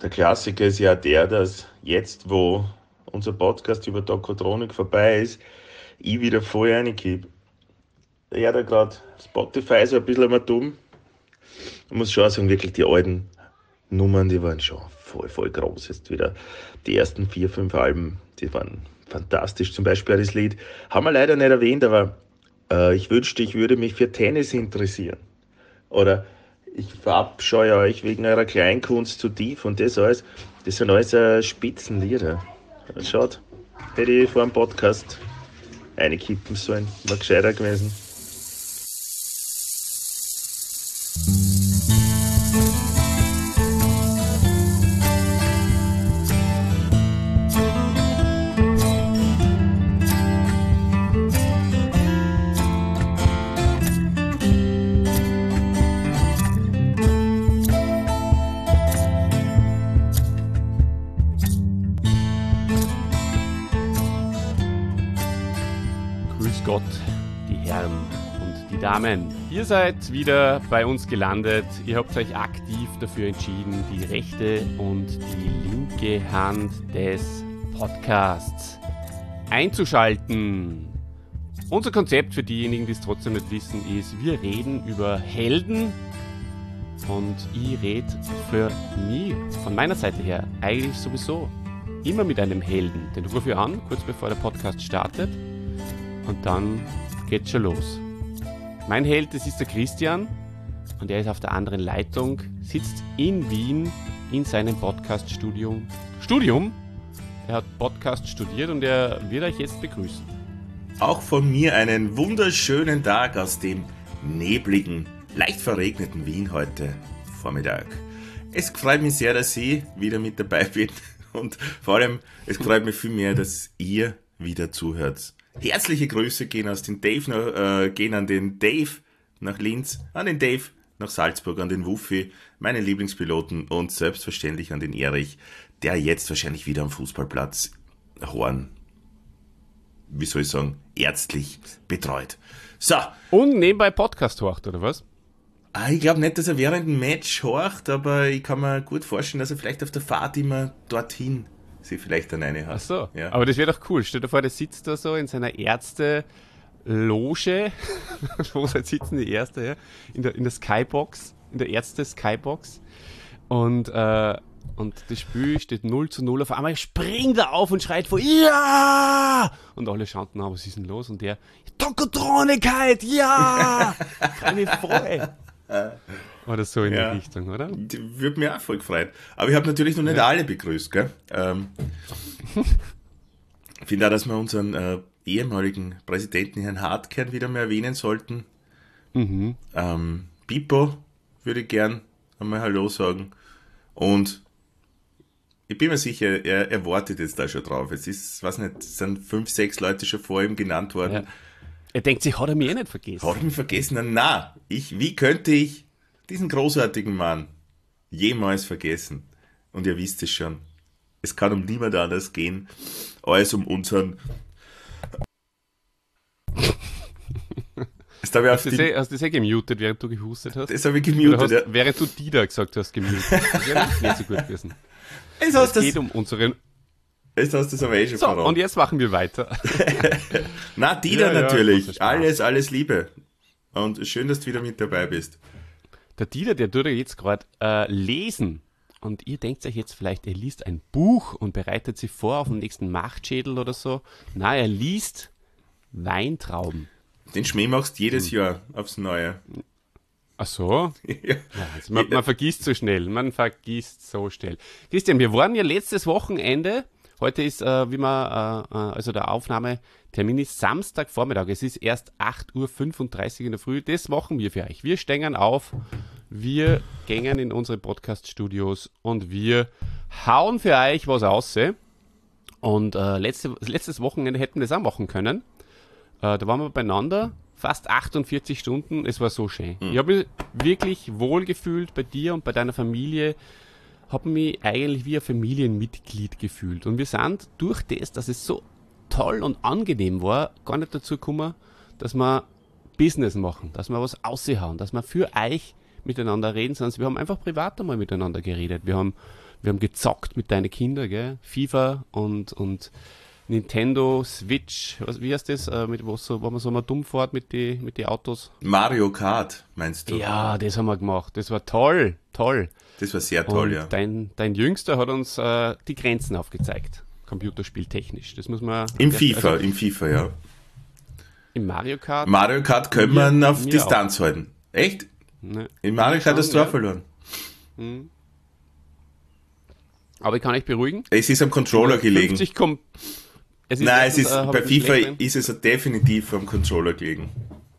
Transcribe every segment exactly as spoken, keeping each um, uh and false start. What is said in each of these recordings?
Der Klassiker ist ja der, dass jetzt, wo unser Podcast über Tokotronik vorbei ist, ich wieder voll reingebe. Ja, da gerade Spotify so ein bisschen mal dumm. Ich muss schon sagen, wirklich die alten Nummern, die waren schon voll, voll groß. Jetzt wieder die ersten vier, fünf Alben, die waren fantastisch. Zum Beispiel das Lied, haben wir leider nicht erwähnt, aber äh, ich wünschte, ich würde mich für Tennis interessieren. Oder ich verabscheue euch wegen eurer Kleinkunst zu tief und das alles. Das sind alles äh, Spitzenlieder. Schaut, hätte ich vor dem Podcast reinkippen sollen. War gescheiter gewesen. Gott, die Herren und die Damen. Ihr seid wieder bei uns gelandet. Ihr habt euch aktiv dafür entschieden, die rechte und die linke Hand des Podcasts einzuschalten. Unser Konzept für diejenigen, die es trotzdem nicht wissen, ist, wir reden über Helden und ich rede für mich, von meiner Seite her, eigentlich sowieso immer mit einem Helden. Den rufe ich an, kurz bevor der Podcast startet. Und dann geht's schon los. Mein Held, das ist der Christian und er ist auf der anderen Leitung, sitzt in Wien in seinem Podcast-Studium. Studium? Er hat Podcast studiert und er wird euch jetzt begrüßen. Auch von mir einen wunderschönen Tag aus dem nebligen, leicht verregneten Wien heute Vormittag. Es freut mich sehr, dass ich wieder mit dabei bin und vor allem, es freut mich viel mehr, dass ihr wieder zuhört. Herzliche Grüße gehen, aus den Dave nach, äh, gehen an den Dave nach Linz, an den Dave nach Salzburg, an den Wuffi, meinen Lieblingspiloten und selbstverständlich an den Erich, der jetzt wahrscheinlich wieder am Fußballplatz Horn, wie soll ich sagen, ärztlich betreut. So. Und nebenbei Podcast horcht, oder was? Ah, ich glaube nicht, dass er während dem Match horcht, aber ich kann mir gut vorstellen, dass er vielleicht auf der Fahrt immer dorthin sie vielleicht dann eine hat. Ach so, ja. Aber das wäre doch cool. Stell dir vor, der sitzt da so in seiner Ärzte-Loge. Wo sitzen die Ärzte? Ja? In, der, in der Skybox, in der Ärzte-Skybox. Und, äh, und das Spiel steht null zu null. Auf einmal springt er auf und schreit vor, ja! Und alle schauen nach, was ist denn los? Und der, Tokotronik, ja! Kann mich freuen. Oder so in ja, die Richtung, oder? Würde mich auch voll gefreut. Aber ich habe natürlich noch nicht ja. alle begrüßt, gell? Ähm, ich finde auch, dass wir unseren äh, ehemaligen Präsidenten, Herrn Hartkern, wieder mal erwähnen sollten. Mhm. Ähm, Pippo würde ich gern einmal Hallo sagen. Und ich bin mir sicher, er, er wartet jetzt da schon drauf. Es ist, weiß nicht, es sind fünf, sechs Leute schon vor ihm genannt worden. Ja. Er denkt sich, hat er mich eh nicht vergessen. Hat er mich vergessen? Na, ich, wie könnte ich diesen großartigen Mann jemals vergessen? Und ihr wisst es schon, es kann um niemand anders gehen, als um unseren... Hast du das eh, hast das eh gemutet, während du gehustet hast? Das habe ich gemutet, hast, ja. Während du Dida gesagt hast, gemutet. Das wäre nicht so gut gewesen. Es, es geht das, um unseren... Jetzt hast du es aber eh schon so, verraten. Und jetzt machen wir weiter. Na, Dida ja, natürlich. Ja, alles, alles Liebe. Und schön, dass du wieder mit dabei bist. Der Dieter, der tut ja jetzt gerade äh, lesen. Und ihr denkt euch jetzt vielleicht, er liest ein Buch und bereitet sich vor auf den nächsten Machtschädel oder so. Nein, er liest Weintrauben. Den Schmäh machst du jedes hm. Jahr aufs Neue. Ach so? Ja. Ja, also man, man vergisst so schnell. Man vergisst so schnell. Christian, wir waren ja letztes Wochenende. Heute ist, äh, wie man, äh, also der Aufnahmetermin ist Samstagvormittag. Es ist erst acht Uhr fünfunddreißig in der Früh. Das machen wir für euch. Wir stehen auf, wir gehen in unsere Podcast-Studios und wir hauen für euch was raus. Und äh, letzte, letztes Wochenende hätten wir das auch machen können. Äh, da waren wir beieinander, fast achtundvierzig Stunden. Es war so schön. Mhm. Ich habe mich wirklich wohl gefühlt bei dir und bei deiner Familie. Habe mich eigentlich wie ein Familienmitglied gefühlt. Und wir sind durch das, dass es so toll und angenehm war, gar nicht dazu gekommen, dass wir Business machen, dass wir was raushauen, dass wir für euch miteinander reden, sondern wir haben einfach privat einmal miteinander geredet. Wir haben wir haben gezockt mit deinen Kindern, gell? FIFA und, und Nintendo, Switch, was, wie heißt das, äh, mit, wo, so, wo man so mal dumm fährt mit den mit die Autos? Mario Kart, meinst du? Ja, das haben wir gemacht. Das war toll, toll. Das war sehr toll, und ja. Dein, dein Jüngster hat uns äh, die Grenzen aufgezeigt, computerspieltechnisch. Das muss man... Im erst, FIFA, also, im FIFA, ja. Im Mario Kart? Mario Kart können mir, man auf mir Distanz auch. halten. Echt? Ne. In Mario Kart hast du ja. auch verloren. Hm. Aber ich kann euch beruhigen. Es ist am Controller gelegen. fünfzig kom- es ist Nein, es erstens, ist, äh, bei FIFA Leckmann. ist es definitiv am Controller gelegen.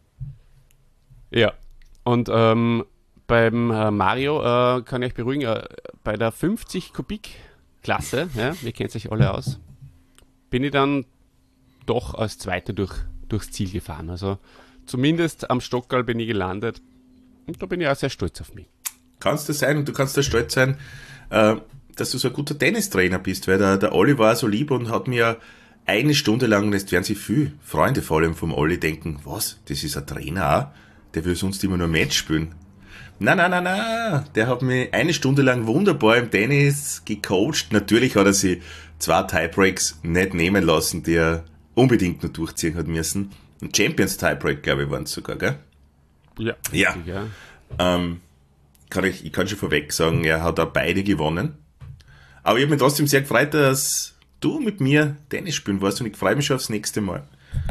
Ja. Und ähm, beim äh, Mario äh, kann ich euch beruhigen, äh, bei der fünfzig Kubik Klasse, ja, ihr kennt euch alle aus, bin ich dann doch als Zweiter durch, durchs Ziel gefahren. Also zumindest am Stockerl bin ich gelandet. Und da bin ich auch sehr stolz auf mich. Kannst du sein und du kannst da stolz sein, äh, dass du so ein guter Tennistrainer bist, weil der, der Olli war so lieb und hat mir eine Stunde lang, und jetzt werden sich viele Freunde vor allem vom Olli denken, was, das ist ein Trainer auch? Der will sonst immer nur Match spielen. Nein, nein, nein, nein, der hat mich eine Stunde lang wunderbar im Tennis gecoacht. Natürlich hat er sich zwei Tiebreaks nicht nehmen lassen, die er unbedingt nur durchziehen hat müssen. Ein Champions Tiebreak, glaube ich, waren es sogar, gell? Ja. Ja. Richtig, ja. Ähm, kann ich, ich kann schon vorweg sagen, er hat auch beide gewonnen. Aber ich habe mich trotzdem sehr gefreut, dass du mit mir Tennis spielen warst, und ich freue mich schon aufs nächste Mal.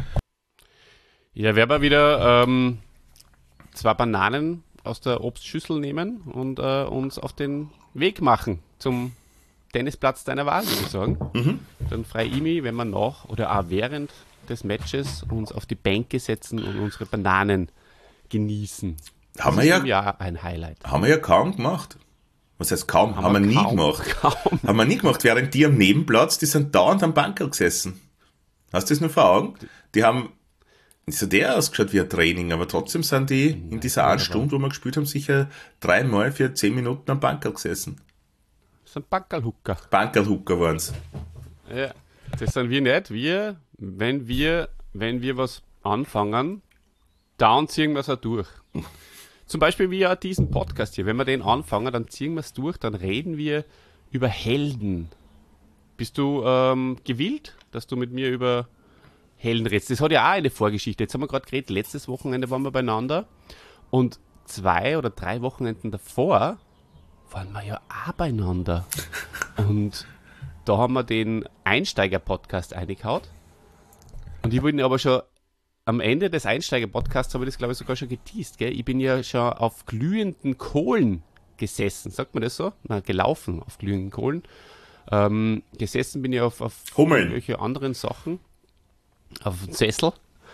Ja, werden wir wieder ähm, zwei Bananen aus der Obstschüssel nehmen und äh, uns auf den Weg machen zum Tennisplatz deiner Wahl, würde ich sagen. Mhm. Dann freue ich mich, wenn wir nach oder auch während des Matches uns auf die Bänke setzen und unsere Bananen genießen. Haben Das wir ist ja, ja ein Highlight. haben wir ja kaum gemacht. Was heißt kaum? Haben, Haben wir wir nie kaum, gemacht. kaum. Haben wir nie gemacht, während die am Nebenplatz, die sind dauernd am Bankerl gesessen. Hast du das nur vor Augen? Die haben, es hat der ausgeschaut wie ein Training, aber trotzdem sind die in dieser einen Stunde, wo wir gespielt haben, sicher dreimal für zehn Minuten am Bankerl gesessen. Das sind Bankerlhucker. Bankerlhucker waren's. Ja, das sind wir nicht. Wir, wenn wir, wenn wir was anfangen, dann ziehen wir es auch durch. Zum Beispiel wie ja diesen Podcast hier. Wenn wir den anfangen, dann ziehen wir es durch, dann reden wir über Helden. Bist du ähm, gewillt, dass du mit mir über Helden redest? Das hat ja auch eine Vorgeschichte. Jetzt haben wir gerade geredet, letztes Wochenende waren wir beieinander und zwei oder drei Wochenenden davor waren wir ja auch beieinander. Und da haben wir den Einsteiger-Podcast eingehauen. Und ich wollte ihn aber schon am Ende des Einsteiger-Podcasts, habe ich das glaube ich sogar schon geteased, gell? Ich bin ja schon auf glühenden Kohlen gesessen, sagt man das so? Na, gelaufen auf glühenden Kohlen. Ähm, gesessen bin ich auf, auf Hummeln. irgendwelche anderen Sachen. Auf dem Sessel.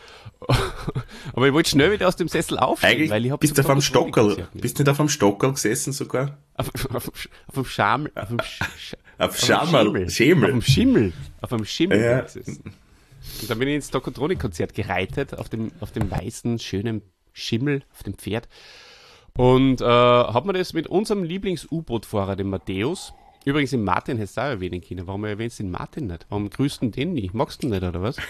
Aber ich wollte schnell wieder aus dem Sessel aufstehen, Eigentlich weil ich habe bist du auf dem Stockerl, Konzert mit. bist du nicht auf dem Stockerl gesessen sogar? Auf, auf, auf dem Schaml, auf dem Sch, Sch, Auf auf dem Schammerl, Auf Schemel. dem Schimmel. Auf dem Schimmel. Ja. gesessen. Und dann bin ich ins Tokotronic-Konzert gereitet, auf dem, auf dem weißen, schönen Schimmel, auf dem Pferd. Und äh, hab mir das mit unserem Lieblings-U-Boot-Fahrer, dem Matthäus, übrigens den Martin hättest du auch erwähnen können. Warum erwähnst du den Martin nicht? Warum grüßt du den nicht? Magst du ihn nicht, oder was?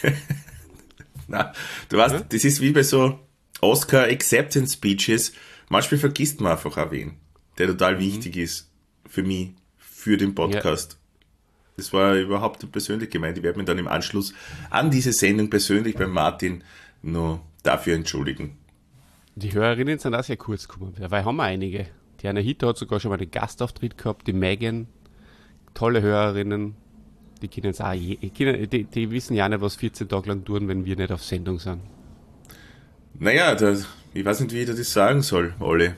Na, du weißt, Ja? das ist wie bei so Oscar Acceptance Speeches. Manchmal vergisst man einfach auch wen, der total wichtig ist für mich, für den Podcast. Das war überhaupt nicht persönlich gemeint. Ich werde mich dann im Anschluss an diese Sendung persönlich beim Martin nur dafür entschuldigen. Die Hörerinnen sind auch sehr kurz gekommen, weil haben wir einige. Die Anahita hat sogar schon mal einen Gastauftritt gehabt, die Megan, tolle Hörerinnen, die kennen es auch, je, die, die, die wissen ja nicht, was vierzehn Tage lang tun, wenn wir nicht auf Sendung sind. Naja, das, ich weiß nicht, wie ich dir das sagen soll, Olli.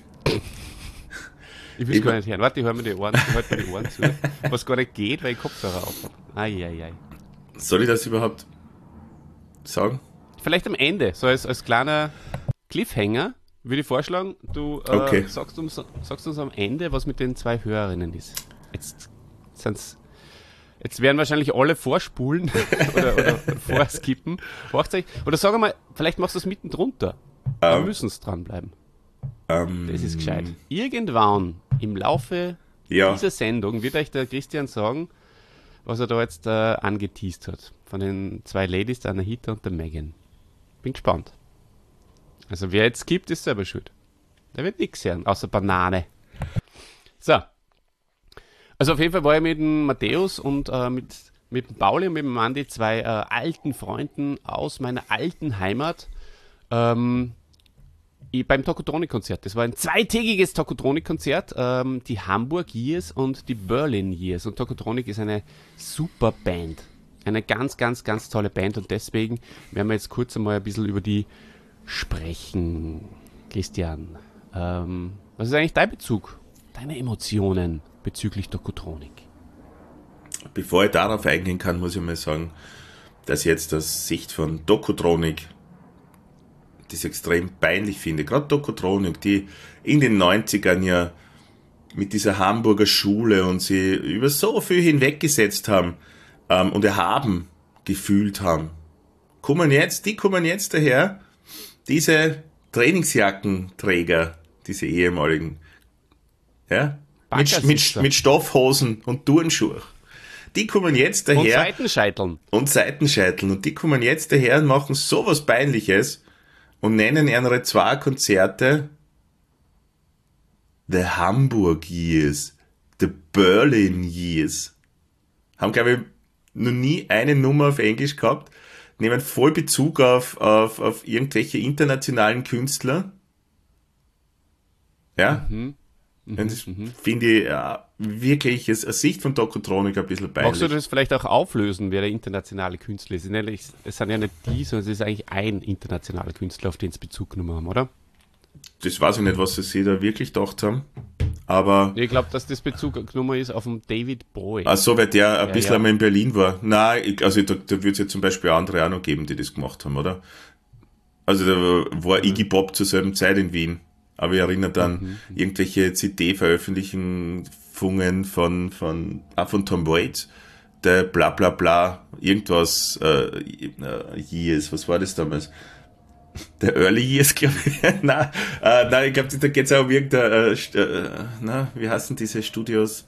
Ich will es Ich- gar nicht hören. Warte, ich höre mir die Ohren, ich halte mir die Ohren zu. Was gar nicht geht, weil ich Kopfhörer auf habe. Eieiei. Soll ich das überhaupt sagen? Vielleicht am Ende, so als, als kleiner Cliffhanger, würde ich vorschlagen, du äh, Okay. sagst, uns, sagst uns am Ende, was mit den zwei Hörerinnen ist. Jetzt sind's, jetzt werden wahrscheinlich alle vorspulen oder, oder vorskippen. Macht's euch, oder sag mal, vielleicht machst du es mitten drunter. Wir Ähm. müssen es dranbleiben. Ähm, Das ist gescheit. Irgendwann im Laufe Ja, dieser Sendung wird euch der Christian sagen, was er da jetzt äh, angeteased hat. Von den zwei Ladies, der Anahita und der Megan. Bin gespannt. Also wer jetzt gibt, ist selber schuld. Der wird nichts hören, außer Banane. So. Also auf jeden Fall war ich mit dem Matthäus und äh, mit, mit dem Pauli und mit dem Andi, zwei äh, alten Freunden aus meiner alten Heimat, ähm, ich, beim Tokotronic-Konzert. Das war ein zweitägiges Tokotronic-Konzert, ähm, die Hamburg Years und die Berlin Years. Und Tokotronic ist eine super Band. Eine ganz, ganz, ganz tolle Band und deswegen werden wir jetzt kurz einmal ein bisschen über die sprechen. Christian, ähm, was ist eigentlich dein Bezug, deine Emotionen bezüglich Tokotronic? Bevor ich darauf eingehen kann, muss ich mal sagen, dass ich jetzt aus Sicht von Tokotronic das extrem peinlich finde. Gerade Tokotronic, die in den neunzigern ja mit dieser Hamburger Schule und sie über so viel hinweggesetzt haben ähm, und erhaben gefühlt haben, kommen jetzt, die kommen jetzt daher, diese Trainingsjackenträger, diese ehemaligen, ja, mit, mit, mit Stoffhosen und Turnschuhe. Die kommen jetzt daher. Und Seitenscheiteln. Und Seitenscheiteln. Und die kommen jetzt daher und machen sowas Peinliches und nennen ihre zwei Konzerte The Hamburg Years, The Berlin Years. Haben, glaube ich, noch nie eine Nummer auf Englisch gehabt. Nehmen voll Bezug auf, auf, auf irgendwelche internationalen Künstler. Ja? Mhm. Mhm, Und das mhm. finde ich ja, wirklich aus Sicht von Tokotronic ein bisschen peinlich. Magst du das vielleicht auch auflösen, wer der internationale Künstler ist? Es sind ja nicht die, sondern es ist eigentlich ein internationaler Künstler, auf den sie Bezug genommen haben, oder? Das weiß ich nicht, was sie sich da wirklich gedacht haben. Aber ich glaube, dass das Bezug genommen ist auf den David Bowie. Ach so, weil der ein ja, bisschen ja. einmal in Berlin war. Nein, ich, also da, da wird es ja zum Beispiel andere auch noch geben, die das gemacht haben, oder? Also da war mhm. Iggy Pop zur selben Zeit in Wien. Aber ich erinnere dann mhm. irgendwelche C D-Veröffentlichungen von, von, auch von Tom Waits, der bla bla bla, irgendwas, äh, Years, was war das damals? Der Early Years, glaube ich. nein, äh, nein, ich glaube, da geht es auch um irgendeine, äh, äh, na, wie heißen diese Studios?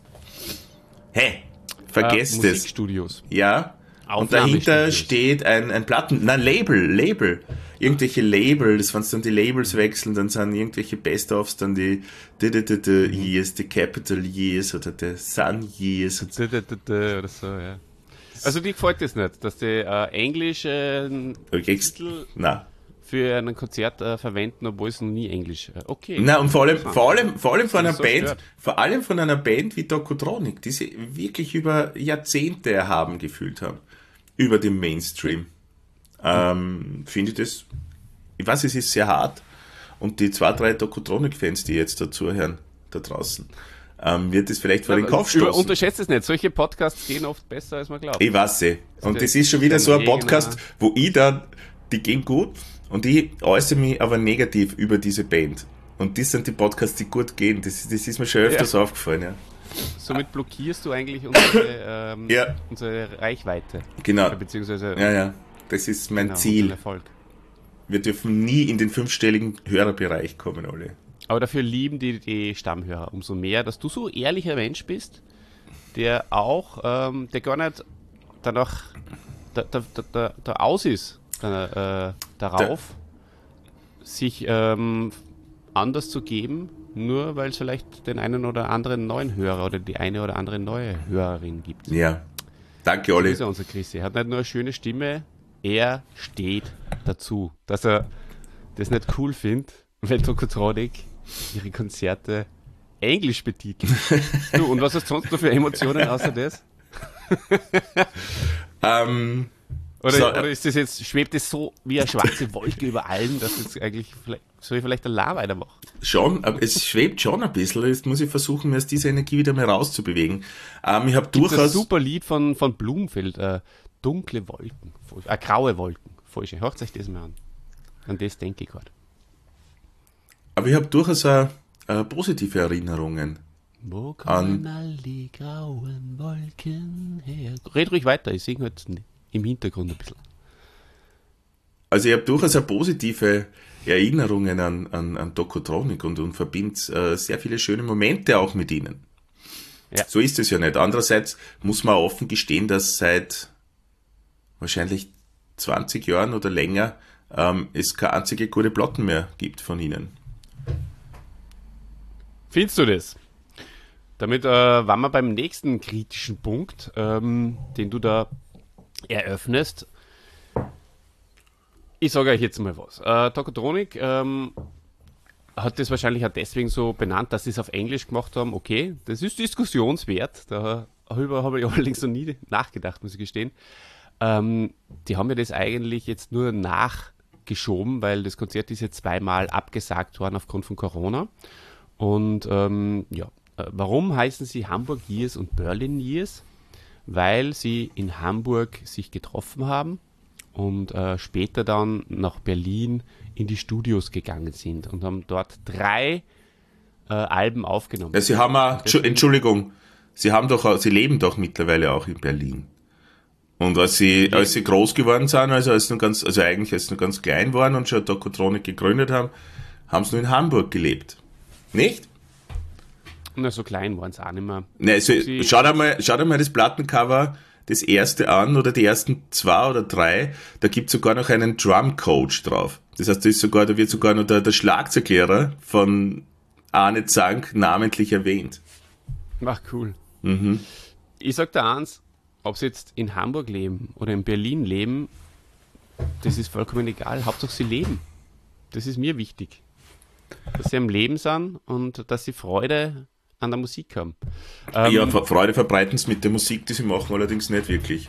Hä? Vergesst äh, es. Musikstudios. Ja. Und dahinter steht ein, ein Platten, nein, Label, Label. Irgendwelche Label, das, wenn dann die Labels wechseln, dann sind irgendwelche Best-ofs, dann die, die, die, die, die Years, die Capital Years oder die Sun Years. Die, die, die, die, oder so, ja. Also dir gefällt das nicht, dass die äh, englische äh, Titel nein. für ein Konzert äh, verwenden, obwohl es noch nie Englisch äh, okay. Nein, und vor allem, vor allem, vor allem von einer so Band, stört. vor allem von einer Band wie Tokotronic, die sie wirklich über Jahrzehnte erhaben gefühlt haben. Über den Mainstream. Ähm, finde ich das, ich weiß, es ist sehr hart und die zwei, drei Tokotronic-Fans, die jetzt dazuhören, da draußen, ähm, wird es vielleicht vor ja, den Kopf stoßen. Unterschätzt es nicht, solche Podcasts gehen oft besser, als man glaubt. Ich weiß eh. Und das ist schon wieder so ein Podcast, wo ich dann, die gehen gut und ich äußere mich aber negativ über diese Band. Und das sind die Podcasts, die gut gehen. Das, das ist mir schon öfters ja. aufgefallen, ja. Somit blockierst du eigentlich unsere, ähm, ja. unsere Reichweite. Genau. Beziehungsweise ja, ja. Das ist mein genau, Ziel. Erfolg. Wir dürfen nie in den fünfstelligen Hörerbereich kommen, alle. Aber dafür lieben die, die Stammhörer umso mehr, dass du so ehrlicher Mensch bist, der auch, ähm, der gar nicht danach, da, da, da, da aus ist, da, äh, darauf, da. sich ähm, anders zu geben, nur weil es vielleicht den einen oder anderen neuen Hörer oder die eine oder andere neue Hörerin gibt. Ja, danke Olli. So ist er, unser Christi. Er hat nicht nur eine schöne Stimme, er steht dazu, dass er das nicht cool findet, wenn Tokotronic ihre Konzerte Englisch betitelt. Du, und was hast du sonst noch für Emotionen außer das? ähm... Oder, so, oder ist das jetzt, schwebt es so wie eine schwarze Wolke über allen, dass jetzt eigentlich, vielleicht, soll ich vielleicht allein weitermachen? Schon, aber es schwebt schon ein bisschen. Jetzt muss ich versuchen, mir aus dieser Energie wieder mal rauszubewegen. Ähm, ich habe durchaus... ein super Lied von, von Blumfeld, äh, Dunkle Wolken, äh, graue Wolken, voll schön. Hört euch das mal an. An das denke ich gerade. Aber ich habe durchaus äh, äh, positive Erinnerungen. Wo kommen all die grauen Wolken her? Red ruhig weiter, ich singe halt nicht. Im Hintergrund ein bisschen. Also ich habe durchaus eine positive Erinnerungen an, an, an Tokotronic und, und verbinde äh, sehr viele schöne Momente auch mit ihnen. Ja. So ist es ja nicht. Andererseits muss man offen gestehen, dass seit wahrscheinlich zwanzig Jahren oder länger ähm, es keine einzige gute Platten mehr gibt von ihnen. Findest du das? Damit äh, waren wir beim nächsten kritischen Punkt, ähm, den du da eröffnest. Ich sage euch jetzt mal was. Äh, Tokotronic ähm, hat das wahrscheinlich auch deswegen so benannt, dass sie es auf Englisch gemacht haben. Okay, das ist diskussionswert. Darüber habe ich allerdings noch nie nachgedacht, muss ich gestehen. Ähm, die haben ja das eigentlich jetzt nur nachgeschoben, weil das Konzert ist jetzt zweimal abgesagt worden aufgrund von Corona. Und ähm, ja, warum heißen sie Hamburg Years und Berlin Years? Weil sie in Hamburg sich getroffen haben und äh, später dann nach Berlin in die Studios gegangen sind und haben dort drei äh, Alben aufgenommen. Ja, sie haben auch, Entschuldigung, sie haben doch, sie leben doch mittlerweile auch in Berlin. Und als sie, als sie groß geworden sind, also als sie noch ganz, also eigentlich als sie noch ganz klein waren und schon Tokotronic gegründet haben, haben sie nur in Hamburg gelebt. Nicht? Na, so klein waren sie auch nicht mehr. Ne, also, schau dir mal, schau dir mal das Plattencover, das erste an, oder die ersten zwei oder drei, da gibt es sogar noch einen Drumcoach drauf. Das heißt, da ist sogar, da wird sogar noch der, der Schlagzeuglehrer von Arne Zank namentlich erwähnt. Ach, cool. Mhm. Ich sag dir eins, ob sie jetzt in Hamburg leben oder in Berlin leben, das ist vollkommen egal. Hauptsache sie leben. Das ist mir wichtig. Dass sie am Leben sind und dass sie Freude an der Musik haben. Ähm, ja, Freude verbreiten es mit der Musik, die sie machen, allerdings nicht wirklich.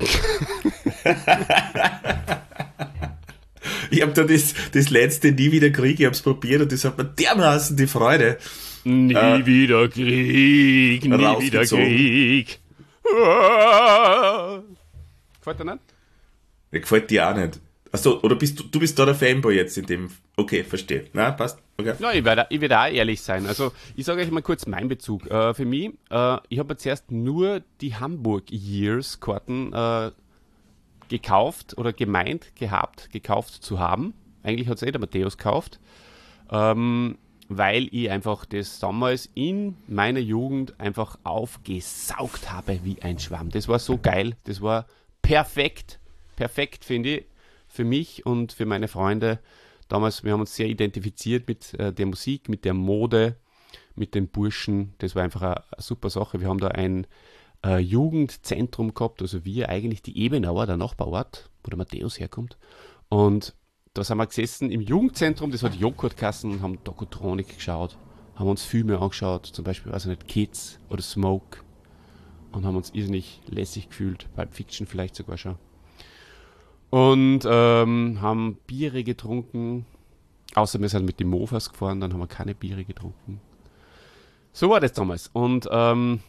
Ich habe da das, das letzte Nie wieder Krieg, ich habe es probiert und das hat mir dermaßen die Freude. Nie äh, wieder Krieg, nie wieder Krieg. Gefällt dir nicht? Ja, gefällt dir auch nicht. Achso, oder bist du, du bist da der Fanboy jetzt in dem... Okay, verstehe. Na, passt. Okay. Ja, ich werde ich werd auch ehrlich sein. Also, ich sage euch mal kurz meinen Bezug. Äh, für mich, äh, ich habe zuerst nur die Hamburg Years Karten äh, gekauft oder gemeint gehabt, gekauft zu haben. Eigentlich hat es eh der Matthäus gekauft. Ähm, weil ich einfach das damals in meiner Jugend einfach aufgesaugt habe wie ein Schwamm. Das war so geil. Das war perfekt. Perfekt, finde ich. Für mich und für meine Freunde damals, wir haben uns sehr identifiziert mit äh, der Musik, mit der Mode, mit den Burschen. Das war einfach eine, eine super Sache. Wir haben da ein äh, Jugendzentrum gehabt, also wir eigentlich die Ebenauer, der Nachbarort, wo der Matthäus herkommt. Und da sind wir gesessen im Jugendzentrum, das hat Joghurtkassen und haben Tokotronic geschaut, haben uns Filme angeschaut, zum Beispiel, also nicht Kids oder Smoke, und haben uns irrsinnig lässig gefühlt, Pulp Fiction vielleicht sogar schon. Und ähm, haben Biere getrunken, außer wir sind mit den Mofas gefahren, dann haben wir keine Biere getrunken. So war das damals. Und ähm,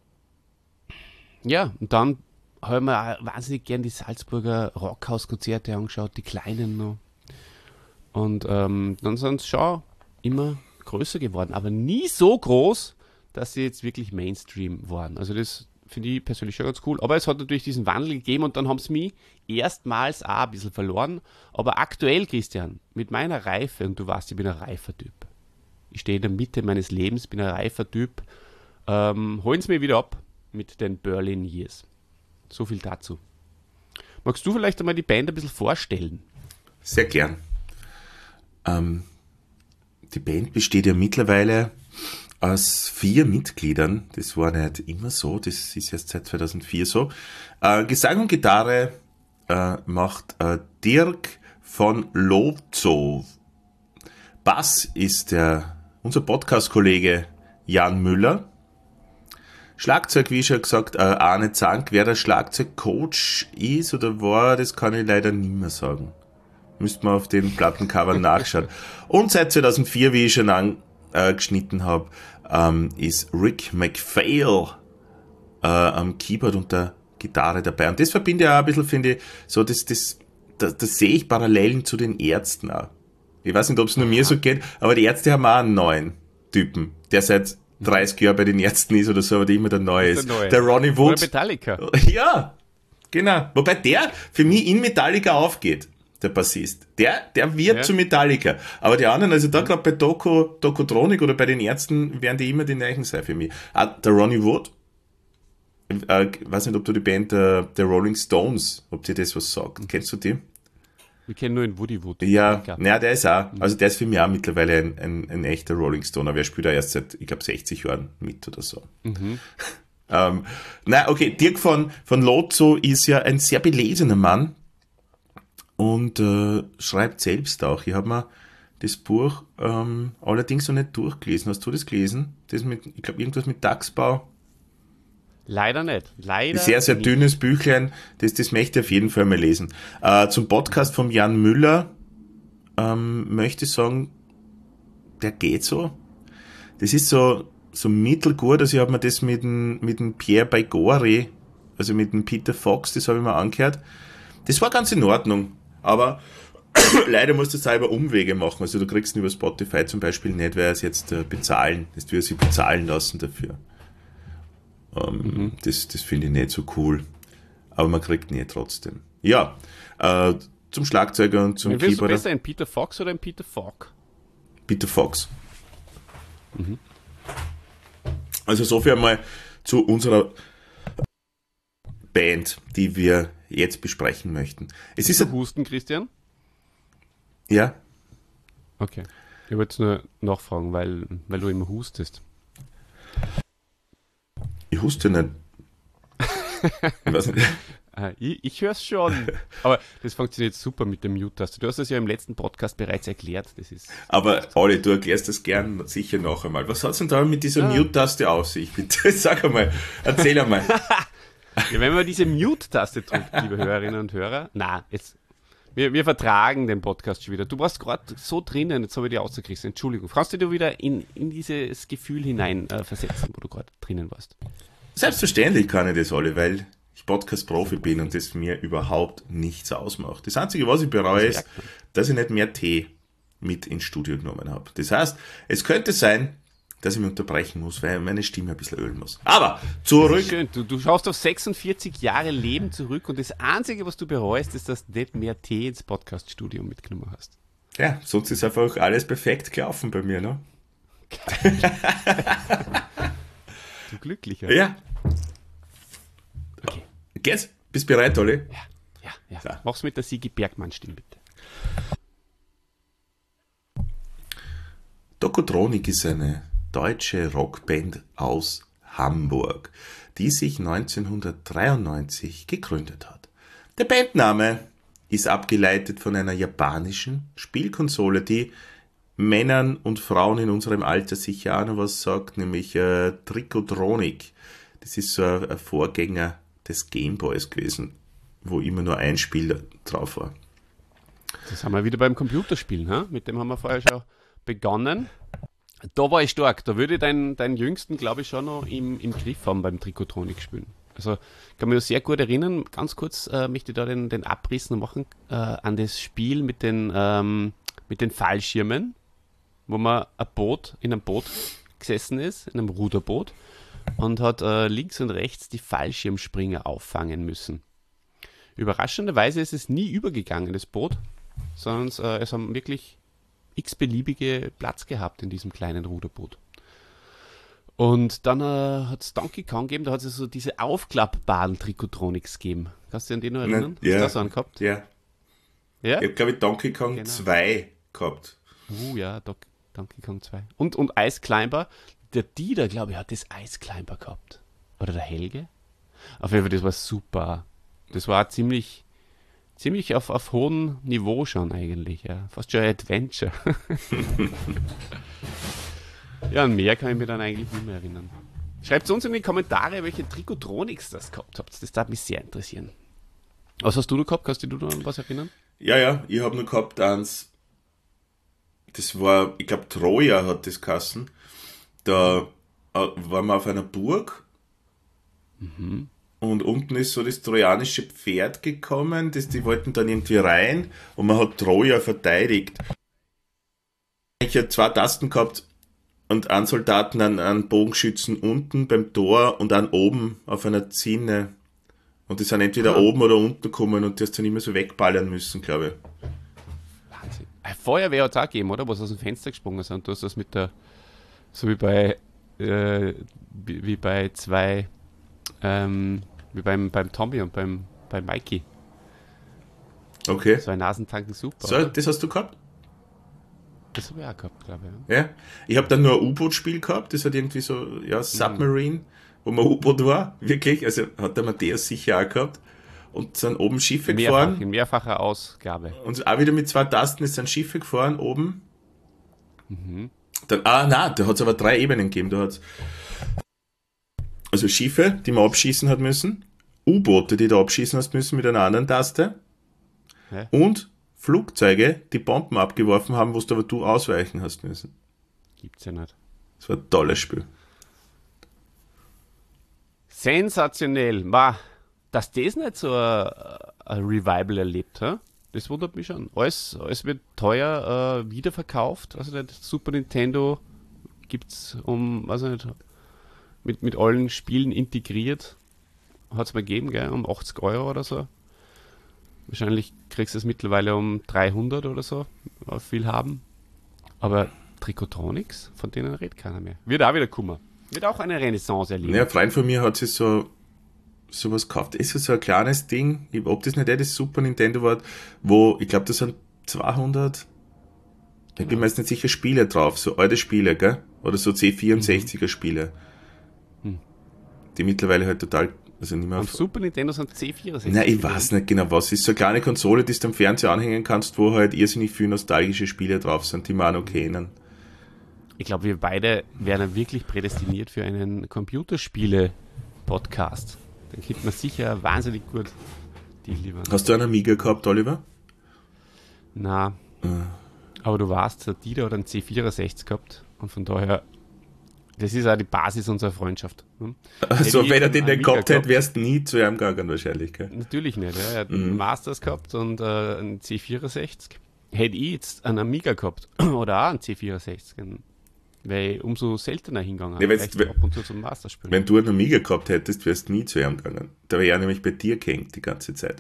ja, und dann haben wir auch wahnsinnig gern die Salzburger Rockhaus-Konzerte angeschaut, die kleinen noch. Und ähm, dann sind es schon immer größer geworden, aber nie so groß, dass sie jetzt wirklich Mainstream waren. Also das finde ich persönlich schon ganz cool. Aber es hat natürlich diesen Wandel gegeben und dann haben sie mich erstmals auch ein bisschen verloren. Aber aktuell, Christian, mit meiner Reife, und du weißt, ich bin ein reifer Typ. Ich stehe in der Mitte meines Lebens, bin ein reifer Typ. Ähm, holen sie mich wieder ab mit den Berlin Years. So viel dazu. Magst du vielleicht einmal die Band ein bisschen vorstellen? Sehr gern. Ähm, die Band besteht ja mittlerweile aus vier Mitgliedern. Das war nicht immer so, das ist erst seit zweitausendvier so. Äh, Gesang und Gitarre äh, macht äh, Dirk von Lobzow. Bass ist der, unser Podcast-Kollege Jan Müller. Schlagzeug, wie schon gesagt, äh, Arne Zank. Wer der Schlagzeugcoach ist oder war, das kann ich leider nicht mehr sagen. Müsste man auf den Plattencover nachschauen. Und seit zweitausendvier, wie ich schon angeschnitten habe, ähm, ist Rick MacPhail äh, am Keyboard und der Gitarre dabei. Und das verbinde ich auch ein bisschen, finde ich, so, das, das, das, das sehe ich Parallelen zu den Ärzten auch. Ich weiß nicht, ob es nur mir so geht, aber die Ärzte haben auch einen neuen Typen, der seit dreißig Jahren bei den Ärzten ist oder so, aber der immer der Neue ist. Der, der Ronnie Wood. Oder Metallica. Ja, genau. Wobei der für mich in Metallica aufgeht, der Bassist. Der, der wird ja zu Metallica. Aber die anderen, also da gerade bei Doku, Tokotronic oder bei den Ärzten, werden die immer die Neichen sein für mich. Ah, der Ronnie Wood, äh, weiß nicht, ob du die Band äh, der Rolling Stones, ob dir das was sagt. Kennst du die? Wir kennen nur den Woody Wood. Ja, naja, der ist auch, also der ist für mich auch mittlerweile ein, ein, ein echter Rolling Stone, aber er spielt da erst seit, ich glaube, sechzig Jahren mit oder so. Mhm. ähm, na, okay, Dirk von, von Lotso ist ja ein sehr belesener Mann und äh, schreibt selbst auch. Ich habe mir das Buch ähm, allerdings noch nicht durchgelesen. Hast du das gelesen? Das mit, ich glaube, irgendwas mit Dachsbau. Leider nicht. Leider Sehr, sehr nicht. dünnes Büchlein, das, das möchte ich auf jeden Fall mal lesen. Äh, zum Podcast von Jan Müller ähm, möchte ich sagen, der geht so. Das ist so, so mittelgut, also ich habe mir das mit dem, mit dem Pierre Baigori, also mit dem Peter Fox, das habe ich mir angehört. Das war ganz in Ordnung, aber leider musst du selber Umwege machen. Also du kriegst ihn über Spotify zum Beispiel nicht, weil er es jetzt äh, bezahlen, das will er sich bezahlen lassen dafür. Ähm, mhm. Das, das finde ich nicht so cool. Aber man kriegt ihn eh trotzdem. Ja, äh, zum Schlagzeuger und zum Keyboarder. Willst du besser ein Peter Fox oder ein Peter Falk? Peter Fox. Mhm. Also so viel einmal zu unserer Band, die wir jetzt besprechen möchten. Es ist du Husten, Christian? Ja. Okay. Ich wollte nur nachfragen, weil, weil du immer hustest. Ich huste nicht. Ich weiß nicht. Ich, ich höre es schon. Aber das funktioniert super mit der Mute-Taste. Du hast das ja im letzten Podcast bereits erklärt. Das ist Aber Olli, du erklärst das gern sicher noch einmal. Was hat es denn da mit dieser ja. Mute-Taste auf sich? Bitte sag einmal, erzähl einmal. Ja, wenn man diese Mute-Taste drückt, liebe Hörerinnen und Hörer, na, jetzt, wir, wir vertragen den Podcast schon wieder. Du warst gerade so drinnen, jetzt habe ich dich rausgekriegt. Entschuldigung. Kannst du dir wieder in, in dieses Gefühl hinein äh, versetzen, wo du gerade drinnen warst? Selbstverständlich kann ich das, Olli, weil ich Podcast-Profi bin und das mir überhaupt nichts ausmacht. Das Einzige, was ich bereue, ist, dass ich nicht mehr Tee mit ins Studio genommen habe. Das heißt, es könnte sein, dass ich mich unterbrechen muss, weil meine Stimme ein bisschen ölen muss. Aber zurück. Schön. Du, du schaust auf sechsundvierzig Jahre Leben zurück und das Einzige, was du bereust, ist, dass du nicht mehr Tee ins Podcast-Studio mitgenommen hast. Ja, sonst ist einfach alles perfekt gelaufen bei mir, ne? Du Glücklicher. Ja. Okay. Geht's? Bist bereit, Olli? Ja, ja, ja. So. Mach's mit der Sigi Bergmann-Stimme, bitte. Tokotronik ist eine deutsche Rockband aus Hamburg, die sich neunzehnhundertdreiundneunzig gegründet hat. Der Bandname ist abgeleitet von einer japanischen Spielkonsole, die Männern und Frauen in unserem Alter sicher auch noch was sagt, nämlich äh, Trikotronik. Das ist so ein, ein Vorgänger des Gameboys gewesen, wo immer nur ein Spiel drauf war. Das haben wir wieder beim Computerspielen, ha? Mit dem haben wir vorher schon begonnen. Da war ich stark, da würde ich deinen, deinen Jüngsten, glaube ich, schon noch im, im Griff haben beim Trikotronik spielen. Also ich kann mich sehr gut erinnern, ganz kurz äh, möchte ich da den, den Abriss noch machen, äh, an das Spiel mit den, ähm, mit den Fallschirmen, wo man ein Boot, in einem Boot gesessen ist, in einem Ruderboot, und hat äh, links und rechts die Fallschirmspringer auffangen müssen. Überraschenderweise ist es nie übergegangen, das Boot, sondern äh, es haben wirklich x-beliebige Platz gehabt in diesem kleinen Ruderboot. Und dann äh, hat es Donkey Kong gegeben, da hat es so diese aufklappbaren Trikotronics gegeben. Kannst du dich an die noch erinnern? Ja. Hast du das angehabt? Ja. Ja? Ich habe, glaube ich, Donkey Kong Genau. zwei gehabt. Uh, ja, Doc, Donkey Kong zwei. Und, und Ice Climber. Der Dieter, glaube ich, hat das Ice Climber gehabt. Oder der Helge? Auf jeden Fall, das war super. Das war ziemlich, ziemlich auf, auf hohem Niveau schon eigentlich. Ja. Fast schon ein Adventure. Ja, an mehr kann ich mich dann eigentlich nicht mehr erinnern. Schreibt uns in die Kommentare, welche Trikotronics das gehabt habt. Das darf mich sehr interessieren. Was hast du noch gehabt? Kannst du dich noch an was erinnern? Ja, ja, ich habe noch gehabt eins, das war, ich glaube, Troja hat das geheißen. Da äh, waren wir auf einer Burg mhm. und unten ist so das trojanische Pferd gekommen, das, die wollten dann irgendwie rein und man hat Troja verteidigt. Ich habe zwei Tasten gehabt und einen Soldaten, einen, einen Bogenschützen unten beim Tor und einen oben auf einer Zinne. Und die sind entweder ah. oben oder unten gekommen und die hast dann immer so wegballern müssen, glaube ich. Wahnsinn. Eine Feuerwehr hat es auch gegeben, oder? Was aus dem Fenster gesprungen sind. Du hast das mit der, so wie bei, äh, wie, wie bei zwei, ähm, wie beim, beim Tommy und beim, beim Mikey. Okay. So ein Nasentanken super. So, das hast du gehabt? Das habe ich auch gehabt, glaube ich. Ja. Ich habe dann nur ein U-Boot-Spiel gehabt, das hat irgendwie so, ja, Submarine, wo man U-Boot war, wirklich. Also hat der Matthäus sicher auch gehabt. Und sind oben Schiffe Mehrfach, gefahren. in mehrfacher Ausgabe. Und auch wieder mit zwei Tasten ist sind Schiffe gefahren oben. Mhm. Dann, ah, nein, da hat es aber drei Ebenen gegeben. Da hat's also Schiffe, die man abschießen hat müssen. U-Boote, die du abschießen hast müssen mit einer anderen Taste. Hä? Und Flugzeuge, die Bomben abgeworfen haben, wo du aber du ausweichen hast müssen. Gibt's ja nicht. Das war ein tolles Spiel. Sensationell. Ma, dass das nicht so ein, ein Revival erlebt, hä? Das wundert mich schon. Alles, alles wird teuer äh, wiederverkauft. Also das Super Nintendo gibt's um, weiß ich nicht, mit, mit allen Spielen integriert. Hat's mal gegeben, gell? Um achtzig Euro oder so. Wahrscheinlich kriegst du es mittlerweile um dreihundert oder so, auf viel haben. Aber Trikotronics, von denen redet keiner mehr. Wird auch wieder Kummer. Wird auch eine Renaissance erleben. Ja, ein Freund von mir hat sich so sowas gekauft. Ist so ein kleines Ding, ob das nicht eh das Super Nintendo war, wo, ich glaube, da sind zweihundert, genau. Ich bin mir jetzt nicht sicher, Spiele drauf, so alte Spiele, gell? Oder so C vierundsechziger Spiele. Hm. Die mittlerweile halt total, also nicht mehr Am auf, Super Nintendo sind C vierundsechzig. nein, ich weiß nicht genau was. Ist so eine kleine Konsole, die du am Fernseher anhängen kannst, wo halt irrsinnig viele nostalgische Spiele drauf sind, die man auch noch kennen. Ich glaube, wir beide wären wirklich prädestiniert für einen Computerspiele-Podcast. Dann kriegt man sicher wahnsinnig gut die lieber. Hast du einen Amiga gehabt, Oliver? Na, Äh. aber du warst, hat Dieter oder einen C vierundsechzig gehabt und von daher, das ist auch die Basis unserer Freundschaft. Hm? Also, Hätte wenn er ich den einen nicht gehabt Amiga hätte, wärst du nie zu ihm gegangen wahrscheinlich, gell? Natürlich nicht. Ja. Er hat Mhm. einen Masters gehabt und äh, einen C vierundsechzig. Hätte ich jetzt einen Amiga gehabt oder auch einen C vierundsechzig, wäre ich umso seltener hingegangen. Ja, Vielleicht wenn- ab und zu zum Masterspielen. Wenn du einen Amiga gehabt hättest, wärst du nie zu ihm gegangen. Da wäre er nämlich bei dir gehängt die ganze Zeit.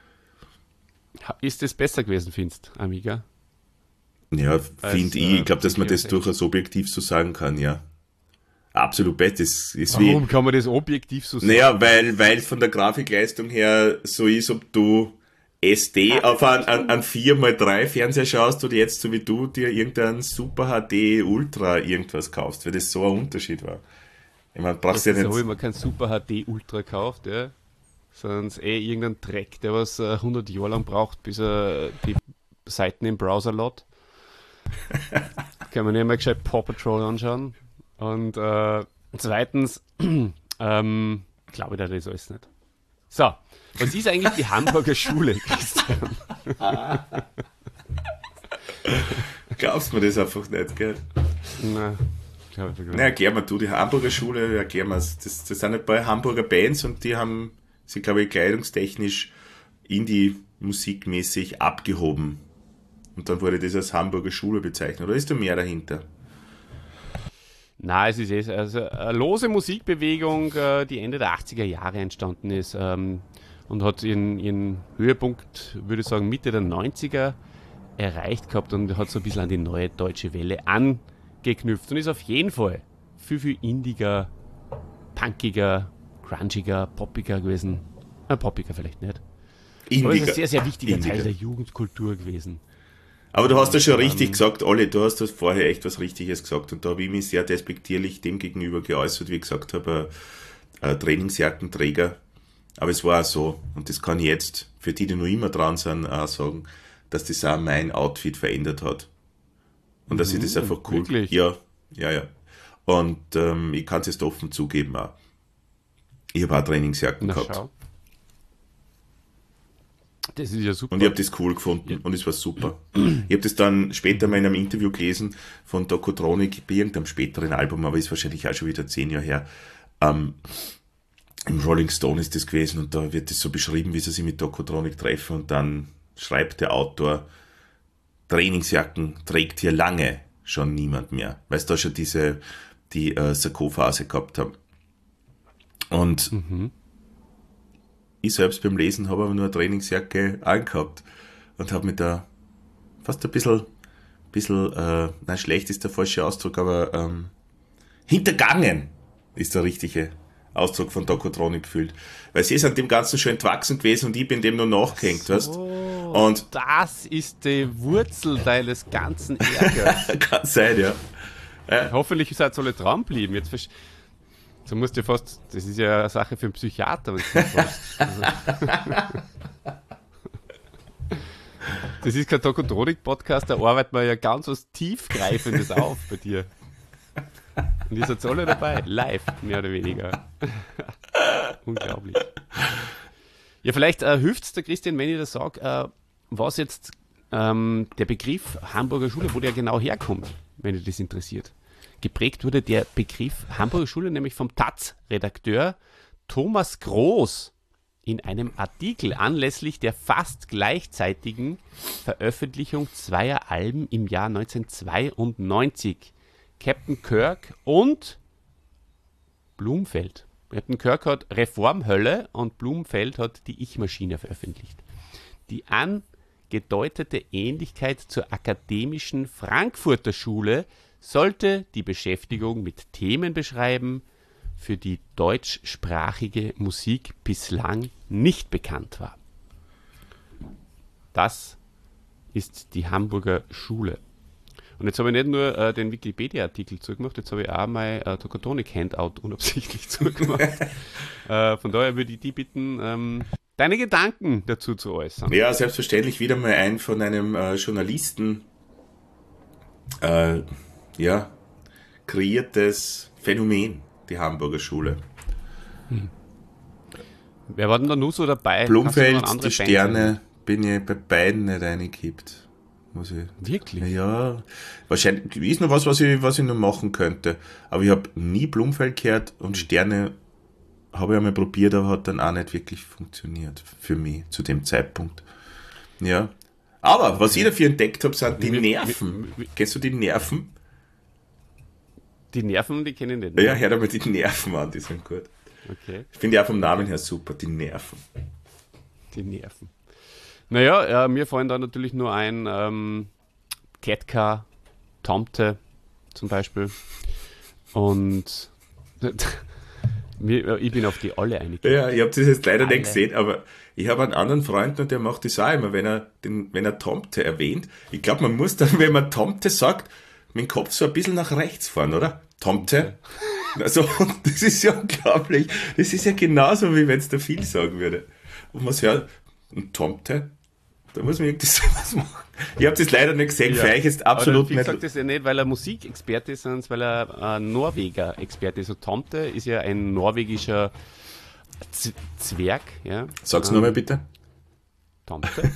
Ist das besser gewesen, findest du, Amiga? Ja, Als, finde äh, ich. Ich glaube, dass man das C vierundsechzig. durchaus objektiv so sagen kann, ja. Absolut best. Das ist wie. Warum kann man das objektiv so sagen? Naja, weil, weil von der Grafikleistung her so ist, ob du S D auf einen, einen, einen vier mal drei Fernseher schaust oder jetzt so wie du dir irgendeinen Super H D Ultra irgendwas kaufst, weil das so ein Unterschied war. Ich meine, brauchst du ja So habe ich nicht. mir kein Super H D Ultra gekauft, ja. Sondern es ist eh irgendein Dreck, der was äh, hundert Jahre lang braucht, bis er die Seiten im Browser lädt. Kann man nicht mal gescheit Paw Patrol anschauen. Und äh, zweitens, ähm, glaube ich, das ist alles nicht. So, was ist eigentlich die Hamburger Schule, Christian? Glaubst du mir das einfach nicht, gell? Nein, glaube ich Na, erklär mir du, die Hamburger Schule, erklär mir's. Das, das sind ein paar Hamburger Bands und die haben sich, glaube ich, kleidungstechnisch Indie-musikmäßig abgehoben. Und dann wurde das als Hamburger Schule bezeichnet. Oder ist da mehr dahinter? Nein, es ist es. Also eine lose Musikbewegung, äh, die Ende der achtziger Jahre entstanden ist ähm, und hat ihren, ihren Höhepunkt, würde ich sagen, Mitte der neunziger erreicht gehabt und hat so ein bisschen an die neue deutsche Welle angeknüpft und ist auf jeden Fall viel, viel indiger, punkiger, grungiger, poppiger gewesen. Äh, poppiger vielleicht nicht. Aber es ist ein sehr, sehr wichtiger Indiger. Teil der Jugendkultur gewesen. Aber du hast das schon Ähm, richtig gesagt, Olli, du hast das vorher echt was Richtiges gesagt und da habe ich mich sehr despektierlich dem gegenüber geäußert, wie ich gesagt habe, ein, ein Trainingsjackenträger. Aber es war auch so und das kann ich jetzt, für die, die noch immer dran sind, auch sagen, dass das auch mein Outfit verändert hat. Und dass ich das einfach cool... wirklich? Ja, ja, ja. Und ähm, ich kann es jetzt offen zugeben auch. Ich habe auch Trainingsjacken Na gehabt. schau. Das ist ja super. Und ich habe das cool gefunden Ja. und es war super. Ich habe das dann später mal in einem Interview gelesen von Tokotronic, bei irgendeinem späteren Album, aber ist wahrscheinlich auch schon wieder zehn Jahre her. Ähm, Im Rolling Stone ist das gewesen und da wird das so beschrieben, wie sie sich mit Tokotronic treffen und dann schreibt der Autor, Trainingsjacken trägt hier lange schon niemand mehr, weil es da schon diese die äh, Sakko-Phase gehabt haben. Und Mhm. ich selbst beim Lesen habe aber nur eine Trainingsjacke angehabt und habe mich da fast ein bisschen, bisschen äh, nein, schlecht ist der falsche Ausdruck, aber ähm, hintergangen ist der richtige Ausdruck von Tokotronic gefühlt. Weil sie ist an dem Ganzen schon entwachsen gewesen und ich bin dem nur nachgehängt, so, weißt? Und das ist die Wurzel deines ganzen Ärgers. Kann sein, ja. Äh. Hoffentlich seid ihr alle dran geblieben. Jetzt versch- so musst du fast, das ist ja eine Sache für einen Psychiater. Also, das ist kein Tokotronik-Podcast, da arbeitet man ja ganz was Tiefgreifendes auf bei dir. Und ihr seid alle dabei, live, mehr oder weniger. Unglaublich. Ja, vielleicht äh, hilft es der Christian, wenn ich das sage, äh, was jetzt ähm, der Begriff Hamburger Schule, wo der genau herkommt, wenn dich das interessiert. Geprägt wurde der Begriff Hamburger Schule nämlich vom Taz-Redakteur Thomas Groß in einem Artikel anlässlich der fast gleichzeitigen Veröffentlichung zweier Alben im Jahr neunzehnhundertzweiundneunzig. Captain Kirk und Blumfeld. Captain Kirk hat Reformhölle und Blumfeld hat die Ich-Maschine veröffentlicht. Die angedeutete Ähnlichkeit zur akademischen Frankfurter Schule sollte die Beschäftigung mit Themen beschreiben, für die deutschsprachige Musik bislang nicht bekannt war. Das ist die Hamburger Schule. Und jetzt habe ich nicht nur äh, den Wikipedia-Artikel zugemacht, jetzt habe ich auch mein äh, Tokotronic-Handout unabsichtlich zugemacht. äh, von daher würde ich die bitten, ähm, deine Gedanken dazu zu äußern. Ja, selbstverständlich wieder mal ein von einem äh, Journalisten äh, ja, kreiertes Phänomen, die Hamburger Schule. Hm. Wer war denn da nur so dabei? Blumfeld, die Sterne, bin ich bei beiden nicht reingekippt. Muss ich. Wirklich? Ja, wahrscheinlich ist noch was, was ich, was ich noch machen könnte. Aber ich habe nie Blumfeld gehört und Sterne habe ich einmal probiert, aber hat dann auch nicht wirklich funktioniert für mich zu dem Zeitpunkt. Ja. Aber was ich dafür entdeckt habe, sind die Wie- Nerven. wie- wie- Kennst du die Nerven? Die Nerven, die kenne ich nicht. Ja, hör dir mal die Nerven an, die sind gut. Okay, Ich finde die auch vom Namen her super, die Nerven. die Nerven. Naja, ja, mir fallen da natürlich nur ein ähm, Ketka, Tomte zum Beispiel. Und mir, ich bin auf die alle einig. Ja, ich habe das jetzt leider Alle. nicht gesehen, aber ich habe einen anderen Freund und der macht das auch immer, wenn er, den, wenn er Tomte erwähnt. Ich glaube, man muss dann, wenn man Tomte sagt, mit dem Kopf so ein bisschen nach rechts fahren, oder? Tomte. Also, das ist ja unglaublich. Das ist ja genauso, wie wenn es der viel sagen würde. Und man hört, ein Tomte, da muss man irgendwie sowas machen. Ich habe das leider nicht gesehen, Ja. für euch ist absolut Ich nicht... sage das ja nicht, weil er Musikexperte ist, sondern weil er äh, Norweger-Experte ist. Also Tomte ist ja ein norwegischer Z- Zwerg. Ja? Sag's ähm, nochmal bitte. Tomte.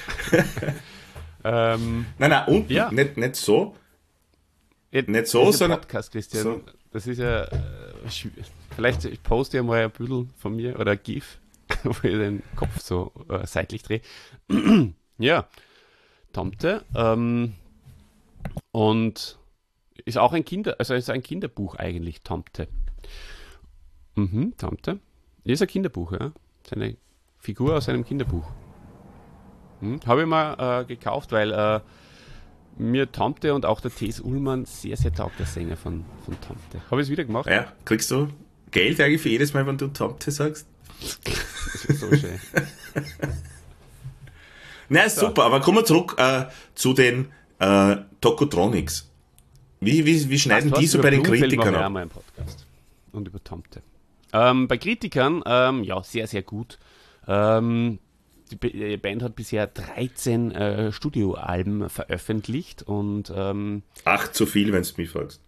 ähm, Nein, nein, unten, Ja. nicht, nicht so. Nicht Nicht so, sondern- Podcast, Christian. so. Das ist ja äh, schw- vielleicht ich poste ja mal ein Büdel von mir oder ein GIF, wo ich den Kopf so äh, seitlich drehe. Ja, Tomte. Ähm, und ist auch ein Kinder, also ist ein Kinderbuch eigentlich, Tomte. Mhm, Tomte. Ist ein Kinderbuch, ja. Ist eine Figur aus einem Kinderbuch. Hm, habe ich mal äh, gekauft, weil äh, mir Tomte und auch der T S. Ullmann sehr, sehr taugt, der Sänger von, von Tomte. Habe ich es wieder gemacht? Ja, kriegst du Geld eigentlich für jedes Mal, wenn du Tomte sagst? Das ist so schön. Nein, super, aber kommen wir zurück äh, zu den äh, Tokotronics. Wie, wie, wie schneiden Was, die so über bei den Blumfeld Kritikern machen wir auch ab? mal einen Podcast. Und über Tomte. Ähm, bei Kritikern, ähm, ja, sehr, sehr gut. Ähm, die B- die Band hat bisher dreizehn äh, Studioalben veröffentlicht und ähm, Acht zu viel, wenn du mich fragst.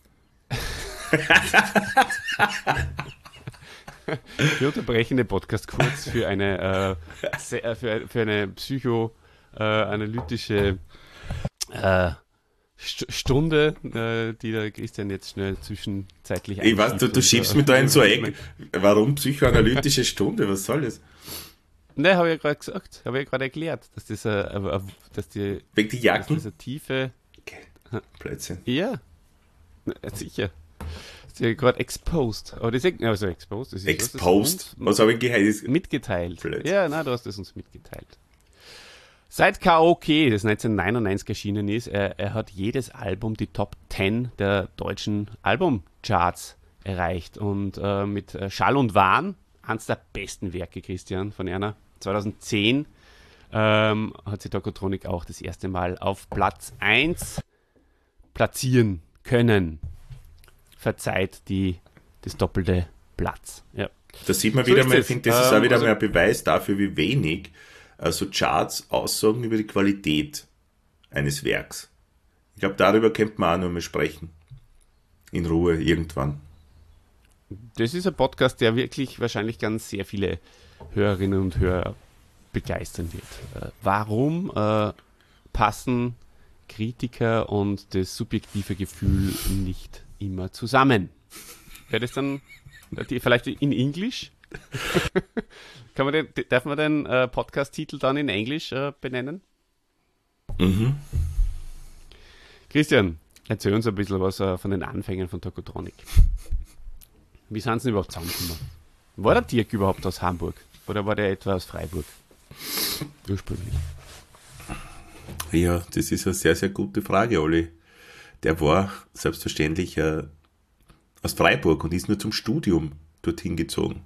wir unterbrechen den Podcast kurz für eine, äh, sehr, für, für eine psychoanalytische äh, St- Stunde, äh, die der Christian jetzt schnell zwischenzeitlich Ich weiß, du, du einschiebt schiebst und, mich da in so ein äh, Eck. Warum psychoanalytische Stunde? Was soll das? Ne, habe ich ja gerade gesagt, habe ich ja gerade erklärt, dass das, äh, äh, dass die, Wegen die dass Jacken? das eine tiefe, Okay. Blödsinn. ja, na, sicher, ist ja gerade exposed, aber das ist, also exposed, das ist Exposed? das uns Was habe ich geheißen? mitgeteilt. Blödsinn. Ja, na, du hast es uns mitgeteilt. Seit K O K, das neunzehnhundertneunundneunzig erschienen ist, er, er hat jedes Album die Top zehn der deutschen Albumcharts erreicht. Und äh, mit äh, Schall und Wahn, eines der besten Werke, Christian, von Erna, zweitausendzehn, ähm, hat sie Tokotronic auch das erste Mal auf Platz eins platzieren können. Verzeiht die, das doppelte Platz. Ja. Da sieht man So wieder ist mal, ich es. finde, das ist Ähm, auch wieder also- mal ein Beweis dafür, wie wenig äh, so Charts aussagen über die Qualität eines Werks. Ich glaube, darüber könnte man auch noch mal sprechen. In Ruhe, irgendwann. Das ist ein Podcast, der wirklich wahrscheinlich ganz sehr viele Hörerinnen und Hörer begeistern wird. Äh, warum äh, passen Kritiker und das subjektive Gefühl nicht immer zusammen? Wäre das dann die, vielleicht in Englisch? Kann man den, darf man den äh, Podcast-Titel dann in Englisch äh, benennen? Mhm. Christian, erzähl uns ein bisschen was äh, von den Anfängen von Tokotronic. Wie sind sie überhaupt zusammengekommen? War der Dirk überhaupt aus Hamburg? Oder war der etwa aus Freiburg? Ursprünglich. Ja, das ist eine sehr, sehr gute Frage, Olli. Der war selbstverständlich äh, aus Freiburg und ist nur zum Studium dorthin gezogen.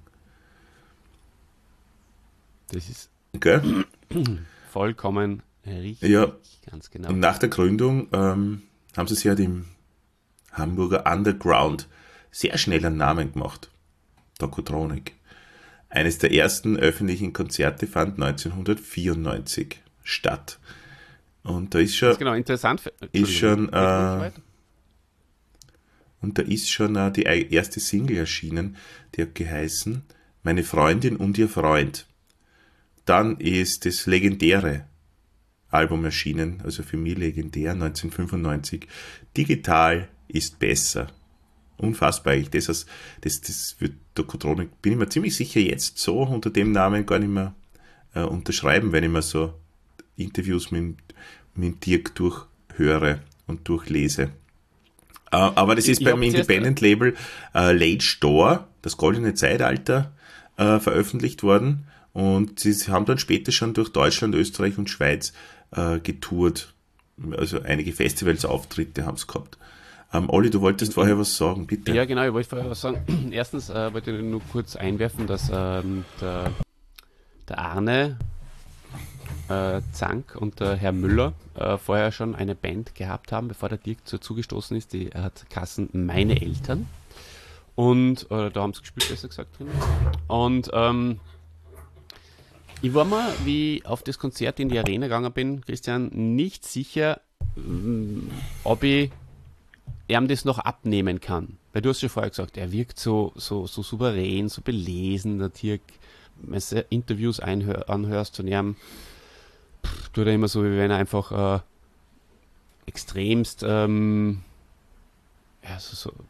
Das ist Gell? vollkommen richtig. Ja. Ganz genau. Und nach der Gründung ähm, haben sie sich halt im Hamburger Underground sehr schnell einen Namen gemacht. Tokotronic. Eines der ersten öffentlichen Konzerte fand neunzehnhundertvierundneunzig statt. Und da ist schon, Ganz genau, interessant. Für, ist schon, Entschuldigung, äh, und da ist schon äh, die ei- erste Single erschienen, die hat geheißen Meine Freundin und ihr Freund. Dann ist das legendäre Album erschienen, also für mich legendär, neunzehnhundertfünfundneunzig. Digital ist besser. Unfassbar eigentlich. Das, heißt, das, das wird Tokotronic, bin ich mir ziemlich sicher, jetzt so unter dem Namen gar nicht mehr äh, unterschreiben, wenn ich mir so Interviews mit, mit Dirk durchhöre und durchlese. Äh, aber das ist Ich beim hab zuerst- Independent-Label äh, Late Store, das goldene Zeitalter, äh, veröffentlicht worden. Und sie haben dann später schon durch Deutschland, Österreich und Schweiz äh, getourt. Also einige Festivals-Auftritte haben es gehabt. Ähm, Olli, du wolltest vorher was sagen, bitte. Ja, genau, ich wollte vorher was sagen. Erstens äh, wollte ich nur kurz einwerfen, dass ähm, der, der Arne äh, Zank und der Herr Müller äh, vorher schon eine Band gehabt haben, bevor der Dirk dazugestoßen ist. Die hat Kassen Meine Eltern. Und äh, da haben sie gespielt, besser gesagt, drin. Und ähm, ich war mir, wie ich auf das Konzert in die Arena gegangen bin, Christian, nicht sicher, ähm, ob ich ihm das noch abnehmen kann. Weil du hast schon vorher gesagt, er wirkt so, so, so souverän, so belesen, der Dirk. Wenn du Interviews einhör, anhörst von ihm, pff, tut er immer so, wie wenn er einfach äh, extremst ähm, ja, so, so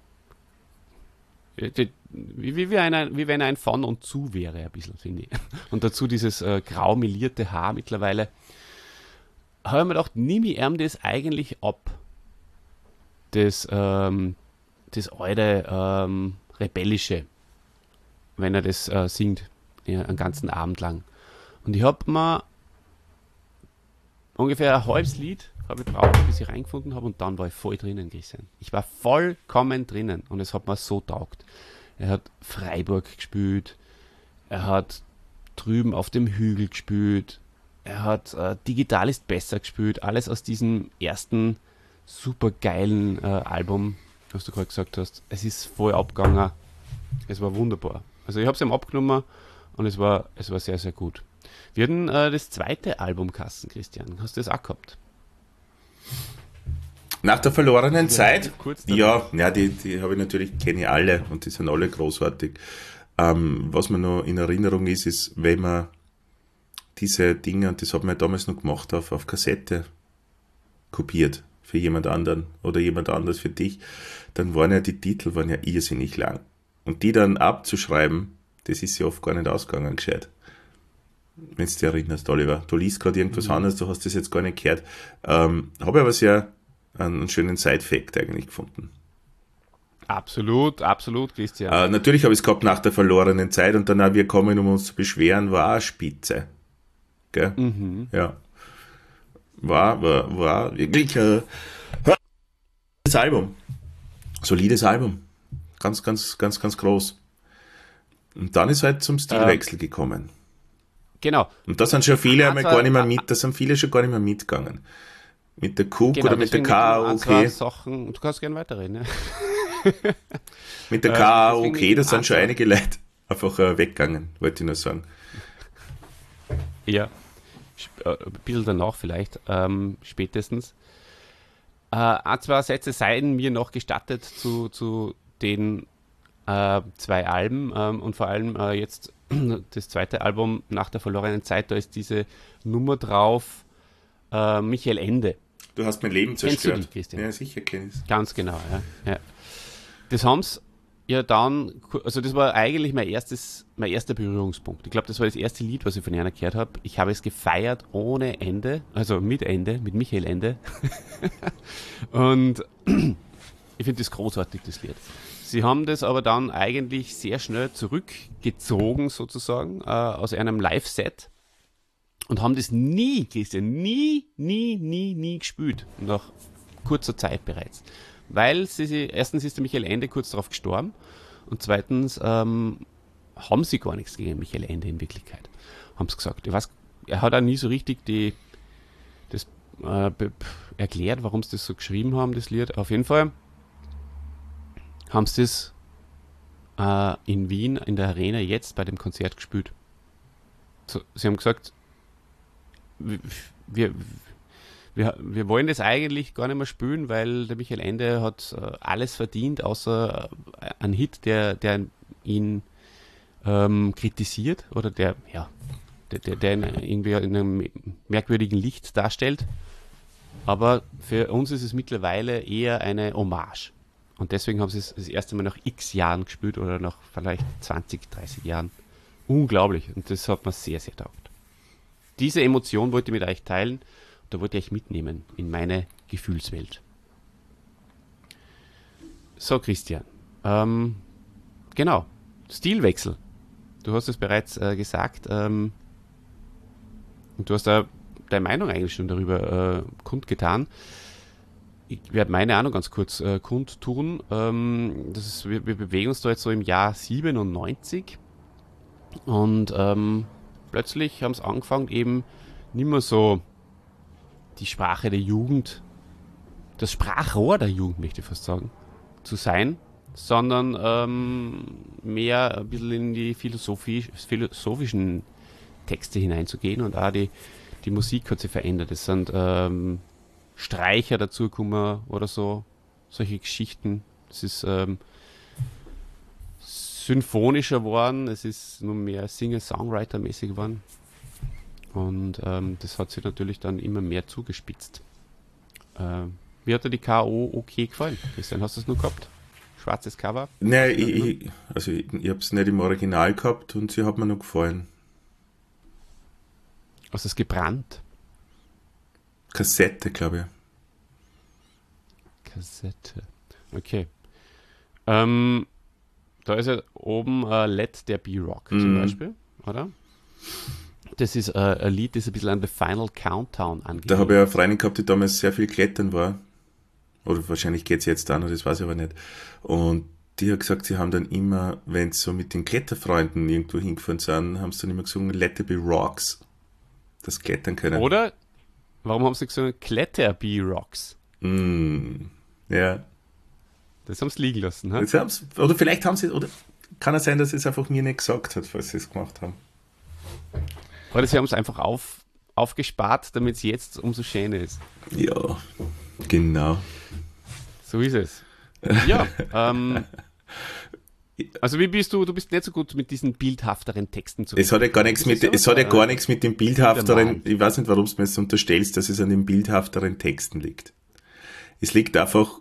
wie, wie, wie, ein, wie wenn er ein von und zu wäre, ein bisschen, finde ich. Und dazu dieses äh, grau melierte Haar mittlerweile. Habe ich mir gedacht, nimm ich ihm das eigentlich ab? Das, ähm, das alte ähm, Rebellische, wenn er das äh, singt, ja, einen ganzen Abend lang. Und ich habe mir ungefähr ein halbes Lied habe ich gebraucht, bis ich reingefunden habe, und dann war ich voll drinnen gewesen. Ich war vollkommen drinnen und es hat mir so taugt. Er hat Freiburg gespielt, er hat drüben auf dem Hügel gespielt, er hat äh, Digital ist besser gespielt, alles aus diesem ersten super geilen äh, Album, was du gerade gesagt hast. Es ist voll abgegangen. Es war wunderbar. Also ich habe es ihm abgenommen und es war, es war sehr, sehr gut. Wir hatten äh, das zweite Album Kassen, Christian. Hast du das auch gehabt? Nach der verlorenen Zeit? kurz danach. Ja, ja, die, die habe ich natürlich, kenne ich alle und die sind alle großartig. Ähm, was mir noch in Erinnerung ist, ist, wenn man diese Dinge, und das hat man damals noch gemacht, auf, auf Kassette kopiert für jemand anderen oder jemand anders für dich, dann waren ja die Titel waren ja irrsinnig lang. Und die dann abzuschreiben, das ist ja oft gar nicht ausgegangen, gescheit. Wenn du dich erinnerst, Oliver. Du liest gerade irgendwas Mhm. anderes, du hast das jetzt gar nicht gehört. Ähm, habe aber sehr einen, einen schönen Side-Fact eigentlich gefunden. Absolut, absolut, Christian. Äh, natürlich habe ich es gehabt nach der verlorenen Zeit und dann auch wir kommen, um uns zu beschweren, war auch spitze. Gell? Mhm. Ja. War, war, war wirklich äh, das Album. Solides Album. ganz, ganz, ganz, ganz groß. Und dann ist halt zum Stilwechsel ähm, gekommen. Genau. Und da sind schon viele einmal gar nicht mehr mit, da sind viele schon gar nicht mehr mitgegangen. Mit der Cook genau, oder mit der K A O K. Sachen, du kannst gerne weiterreden. Ja. Mit der K A O K, da sind schon einige Leute einfach äh, weggegangen, wollte ich nur sagen. Ja, ein bisschen danach vielleicht, ähm, spätestens. Äh, ein, zwei Sätze seien mir noch gestattet zu, zu den äh, zwei Alben ähm, und vor allem äh, jetzt das zweite Album Nach der verlorenen Zeit, da ist diese Nummer drauf, äh, Michael Ende. Du hast mein Leben zerstört. Kennst du die, Christian? Ja, sicher kenn ich's. Ganz genau, ja. ja. Das haben's ja dann, also das war eigentlich mein erstes, mein erster Berührungspunkt. Ich glaube, das war das erste Lied, was ich von Jana gehört habe. Ich habe es gefeiert ohne Ende, also mit Ende, mit Michael Ende. Und ich finde das großartig, das Lied. Sie haben das aber dann eigentlich sehr schnell zurückgezogen, sozusagen, äh, aus einem Live-Set und haben das nie, Christian, nie, nie, nie, nie gespielt, nach kurzer Zeit bereits. Weil sie, sie erstens ist der Michael Ende kurz darauf gestorben und zweitens ähm, haben sie gar nichts gegen Michael Ende in Wirklichkeit, haben sie gesagt. Ich weiß, er hat auch nie so richtig die, das äh, be- erklärt, warum sie das so geschrieben haben, das Lied. Auf jeden Fall haben sie das äh, in Wien in der Arena jetzt bei dem Konzert gespielt. So, sie haben gesagt, wir, wir, wir, wir wollen das eigentlich gar nicht mehr spielen, weil der Michael Ende hat äh, alles verdient, außer äh, ein Hit, der, der ihn ähm, kritisiert oder der, ja, der, der, der ihn irgendwie in einem merkwürdigen Licht darstellt. Aber für uns ist es mittlerweile eher eine Hommage. Und deswegen haben sie es das erste Mal nach x Jahren gespielt oder nach vielleicht zwanzig, dreißig Jahren. Unglaublich. Und das hat mir sehr, sehr taugt. Diese Emotion wollte ich mit euch teilen. Da wollte ich euch mitnehmen in meine Gefühlswelt. So, Christian. Ähm, genau. Stilwechsel. Du hast es bereits äh, gesagt. Ähm, und du hast da deine Meinung eigentlich schon darüber äh, kundgetan. Ich werde meine Ahnung ganz kurz äh, kundtun. Ähm, das ist, wir, wir bewegen uns da jetzt so im Jahr siebenundneunzig und ähm, plötzlich haben es angefangen, eben nicht mehr so die Sprache der Jugend, das Sprachrohr der Jugend, möchte ich fast sagen, zu sein, sondern ähm, mehr ein bisschen in die philosophisch, philosophischen Texte hineinzugehen und auch die, die Musik hat sich verändert. Es sind ähm, Streicher dazugekommen oder so, solche Geschichten. Es ist ähm, symphonischer geworden, es ist nur mehr Singer-Songwriter-mäßig geworden. Und ähm, das hat sich natürlich dann immer mehr zugespitzt. Ähm, wie hat dir die K O okay gefallen? Christian, hast du es nur gehabt? Schwarzes Cover? Nein, ich, ich, also ich, ich habe es nicht im Original gehabt und sie hat mir noch gefallen. Hast du es gebrannt? Kassette, glaube ich. Kassette. Okay. Ähm, da ist ja oben uh, Let There Be Rock mm. zum Beispiel, oder? Das ist uh, ein Lied, das ein bisschen an The Final Countdown angeht. Da habe ich eine Freundin gehabt, die damals sehr viel klettern war. Oder wahrscheinlich geht es jetzt auch noch, das weiß ich aber nicht. Und die hat gesagt, sie haben dann immer, wenn sie so mit den Kletterfreunden irgendwo hingefahren sind, haben sie dann immer gesungen, Let There Be Rocks. Das Klettern können. Oder, warum haben sie gesungen, Let Be Rocks? Mm, ja. Das haben sie liegen lassen, ha? Das haben's, oder vielleicht haben sie, oder kann es sein, dass es einfach mir nicht gesagt hat, falls sie es gemacht haben. Oder sie haben es einfach auf, aufgespart, damit es jetzt umso schöner ist. Ja, genau. So ist es. Ja, ähm, also wie bist du, du bist nicht so gut mit diesen bildhafteren Texten zu. Es hat ja gar nichts mit, es hat ja gar nichts mit dem bildhafteren, ich weiß nicht, warum du mir jetzt unterstellst, dass es an den bildhafteren Texten liegt. Es liegt einfach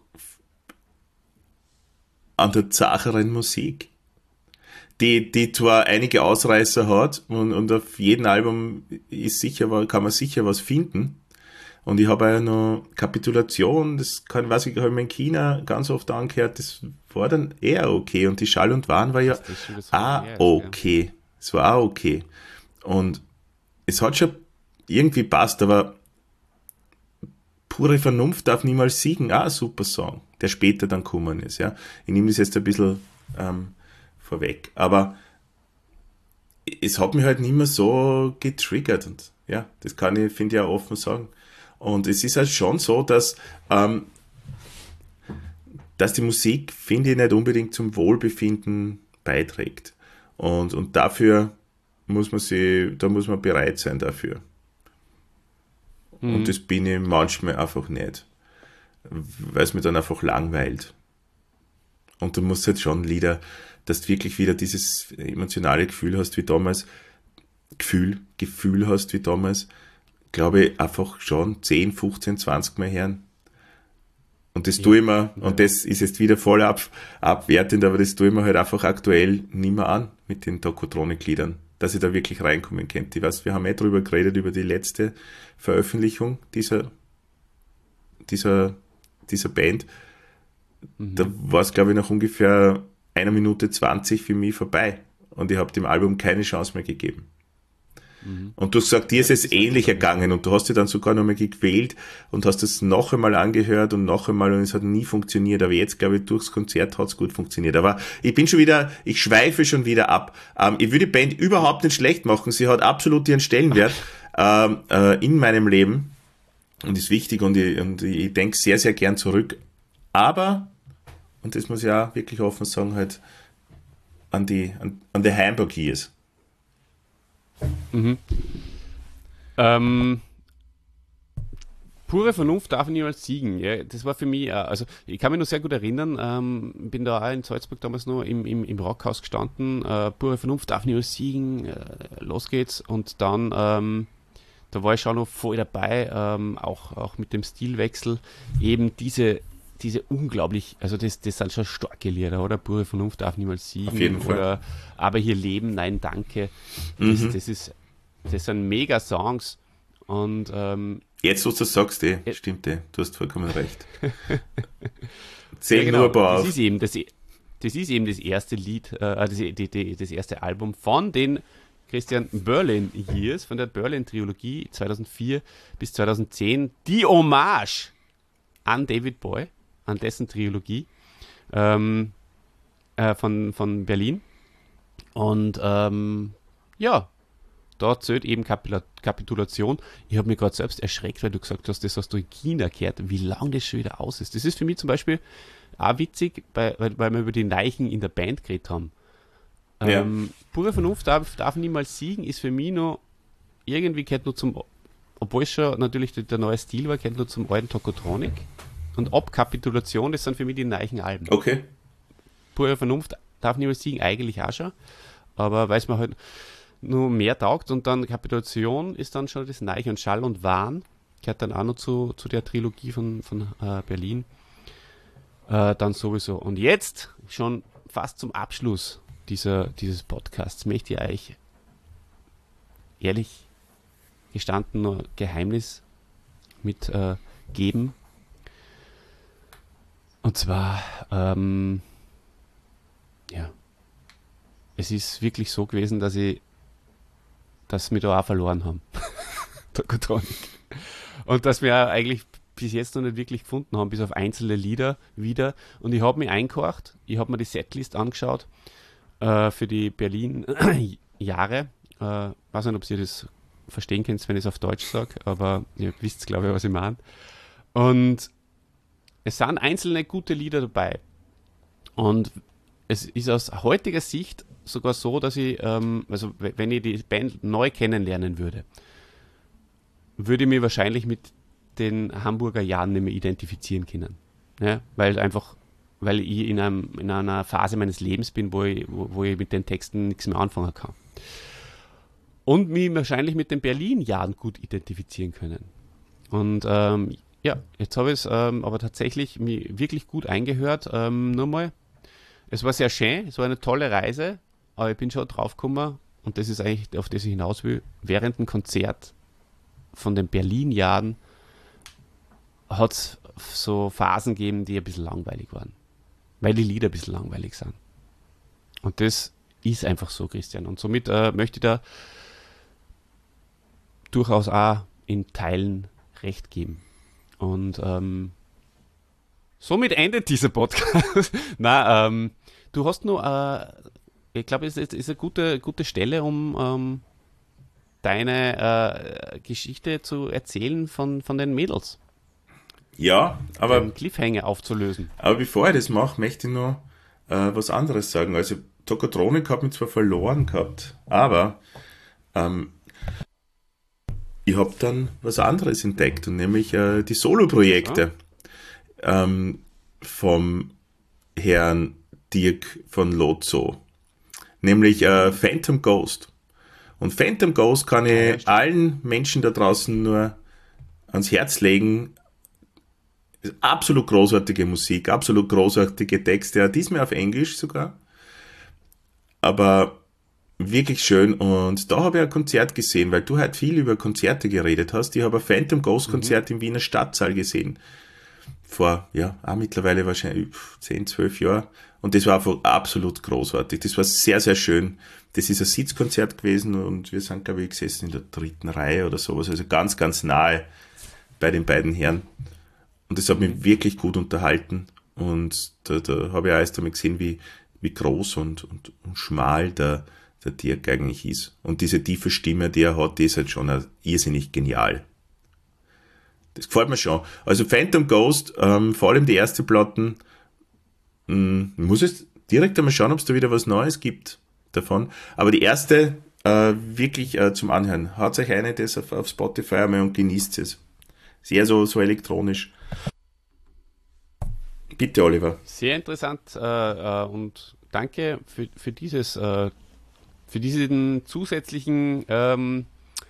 an der zacheren Musik, die, die zwar einige Ausreißer hat und, und auf jedem Album ist sicher, kann man sicher was finden. Und ich habe ja noch Kapitulation, das kann, weiß ich, habe ich in China ganz oft angehört, das war dann eher okay. Und die Schall und Wahn war ja auch okay. Es war auch okay. Und es hat schon irgendwie passt, aber pure Vernunft darf niemals siegen. Ah, super Song, der später dann gekommen ist. Ja. Ich nehme das jetzt ein bisschen ähm, vorweg. Aber es hat mich halt nicht mehr so getriggert. Und ja, das kann ich, finde ich, auch offen sagen. Und es ist halt schon so, dass, ähm, dass die Musik, finde ich, nicht unbedingt zum Wohlbefinden beiträgt. Und, und dafür muss man sie, da muss man bereit sein dafür. Mhm. Und das bin ich manchmal einfach nicht. Weil es mir dann einfach langweilt. Und du musst halt schon Lieder, dass du wirklich wieder dieses emotionale Gefühl hast wie damals, Gefühl, Gefühl hast wie damals, glaube ich, einfach schon zehn, fünfzehn, zwanzig Mal hören. Und das ja, tue ich mir, ja. Und das ist jetzt wieder voll ab, abwertend, aber das tue ich mir halt einfach aktuell nicht mehr an mit den Tokotronik-Liedern, dass ich da wirklich reinkommen könnte. Ich weiß, wir haben eh drüber geredet, über die letzte Veröffentlichung dieser, dieser, dieser Band. Mhm. Da war es, glaube ich, nach ungefähr einer Minute zwanzig für mich vorbei. Und ich habe dem Album keine Chance mehr gegeben. Mhm. Und du hast gesagt, dir ist es ähnlich ergangen und du hast dich dann sogar noch mal gequält und hast es noch einmal angehört und noch einmal und es hat nie funktioniert. Aber jetzt, glaube ich, durchs Konzert hat es gut funktioniert. Aber ich bin schon wieder, ich schweife schon wieder ab. Ähm, ich würde die Band überhaupt nicht schlecht machen. Sie hat absolut ihren Stellenwert ähm, äh, in meinem Leben und ist wichtig und ich, und ich denke sehr, sehr gern zurück. Aber, und das muss ich auch wirklich offen sagen, halt an die, an, an die Hamburg Years. Mhm. Ähm, pure Vernunft darf niemals siegen. Ja, das war für mich, also ich kann mich noch sehr gut erinnern, ähm, bin da auch in Salzburg damals noch im, im, im Rockhaus gestanden, äh, pure Vernunft darf niemals siegen, äh, los geht's. Und dann, ähm, da war ich schon noch voll dabei, ähm, auch, auch mit dem Stilwechsel, eben diese diese unglaublich, also das, das sind schon starke Lieder, oder? Pure Vernunft darf niemals siegen. Auf jeden Fall. Oder Aber hier leben, nein, danke. Das, mhm. das, ist, das sind mega Songs. Und ähm, jetzt, was du sagst, eh, äh, stimmt eh, du hast vollkommen recht. Zähl ja, genau, nur ein paar das auf. Ist eben das, das ist eben das erste Lied, äh, das, die, die, das erste Album von den Christian Berlin Years, von der Berlin-Trilogie zweitausendvier bis zweitausendzehn. Die Hommage an David Bowie, an dessen Trilogie ähm, äh, von, von Berlin. Und ähm, ja, da zählt eben Kapitula- Kapitulation. Ich habe mich gerade selbst erschreckt, weil du gesagt hast, das hast du in China gehört, wie lange das schon wieder aus ist. Das ist für mich zum Beispiel auch witzig, bei, weil, weil wir über die Leichen in der Band geredet haben. Ähm, ja. Pure Vernunft darf, darf niemals siegen, ist für mich noch irgendwie gehört nur zum, obwohl es schon natürlich der, der neue Stil war, gehört nur zum alten Tokotronik. Und Abkapitulation, das sind für mich die neuen Alben. Okay. Pure Vernunft darf niemals siegen, eigentlich auch schon. Aber weil es mir halt nur mehr taugt und dann Kapitulation ist dann schon das Neue und Schall und Wahn, gehört dann auch noch zu, zu der Trilogie von, von äh, Berlin. Äh, dann sowieso. Und jetzt, schon fast zum Abschluss dieser, dieses Podcasts, möchte ich euch ehrlich gestanden nur Geheimnis mit äh, geben. Und zwar, ähm, ja, es ist wirklich so gewesen, dass ich, dass wir da auch verloren haben. Tokotronik. Und dass wir eigentlich bis jetzt noch nicht wirklich gefunden haben, bis auf einzelne Lieder wieder. Und ich habe mich eingehorcht, ich habe mir die Setlist angeschaut äh, für die Berlin-Jahre. Äh, weiß nicht, ob ihr das verstehen könnt, wenn ich es auf Deutsch sage, aber ihr wisst, glaube ich, was ich meine. Und es sind einzelne gute Lieder dabei. Und es ist aus heutiger Sicht sogar so, dass ich, ähm, also wenn ich die Band neu kennenlernen würde, würde ich mich wahrscheinlich mit den Hamburger Jahren nicht mehr identifizieren können. Ja, weil einfach, weil ich in, einem, in einer Phase meines Lebens bin, wo ich, wo, wo ich mit den Texten nichts mehr anfangen kann. Und mich wahrscheinlich mit den Berlin-Jahren gut identifizieren können. Und ähm, ja, jetzt habe ich es ähm, aber tatsächlich mich wirklich gut eingehört. Ähm, nur mal, es war sehr schön, es war eine tolle Reise, aber ich bin schon drauf gekommen, und das ist eigentlich, auf das ich hinaus will, während dem Konzert von den Berlin-Jahren hat es so Phasen gegeben, die ein bisschen langweilig waren. Weil die Lieder ein bisschen langweilig sind. Und das ist einfach so, Christian. Und somit äh, möchte ich da durchaus auch in Teilen recht geben. Und ähm, somit endet dieser Podcast. Na, ähm, du hast nur, äh, ich glaube, es ist, ist eine gute, gute Stelle, um ähm, deine äh, Geschichte zu erzählen von, von den Mädels. Ja, aber, den Cliffhanger aufzulösen. Aber bevor ich das mache, möchte ich noch äh, was anderes sagen. Also Tokotronik hat mich zwar verloren gehabt, aber ähm, ich habe dann was anderes entdeckt, und nämlich äh, die Solo-Projekte ja. ähm, vom Herrn Dirk von Lozo, nämlich äh, Phantom Ghost. Und Phantom Ghost kann ich ja, allen Menschen da draußen nur ans Herz legen. Absolut großartige Musik, absolut großartige Texte, ja, diesmal auf Englisch sogar. Aber wirklich schön, und da habe ich ein Konzert gesehen, weil du halt viel über Konzerte geredet hast. Ich habe ein Phantom Ghost Konzert mhm. im Wiener Stadtsaal gesehen. Vor, ja, auch mittlerweile wahrscheinlich zehn, zwölf Jahren. Und das war einfach absolut großartig. Das war sehr, sehr schön. Das ist ein Sitzkonzert gewesen, und wir sind, glaube ich, gesessen in der dritten Reihe oder sowas. Also ganz, ganz nahe bei den beiden Herren. Und das hat mich wirklich gut unterhalten. Und da, da habe ich auch erst einmal gesehen, wie, wie groß und, und, und schmal der, der Dirk eigentlich ist. Und diese tiefe Stimme, die er hat, die ist halt schon irrsinnig genial. Das gefällt mir schon. Also Phantom Ghost, ähm, vor allem die erste Platten, mh, muss es direkt einmal schauen, ob es da wieder was Neues gibt davon. Aber die erste, äh, wirklich äh, zum Anhören. Haut euch eine das auf, auf Spotify einmal und genießt es. Sehr so, so elektronisch. Bitte, Oliver. Sehr interessant äh, äh, und danke für, für dieses, äh, für diesen zusätzlichen, ähm,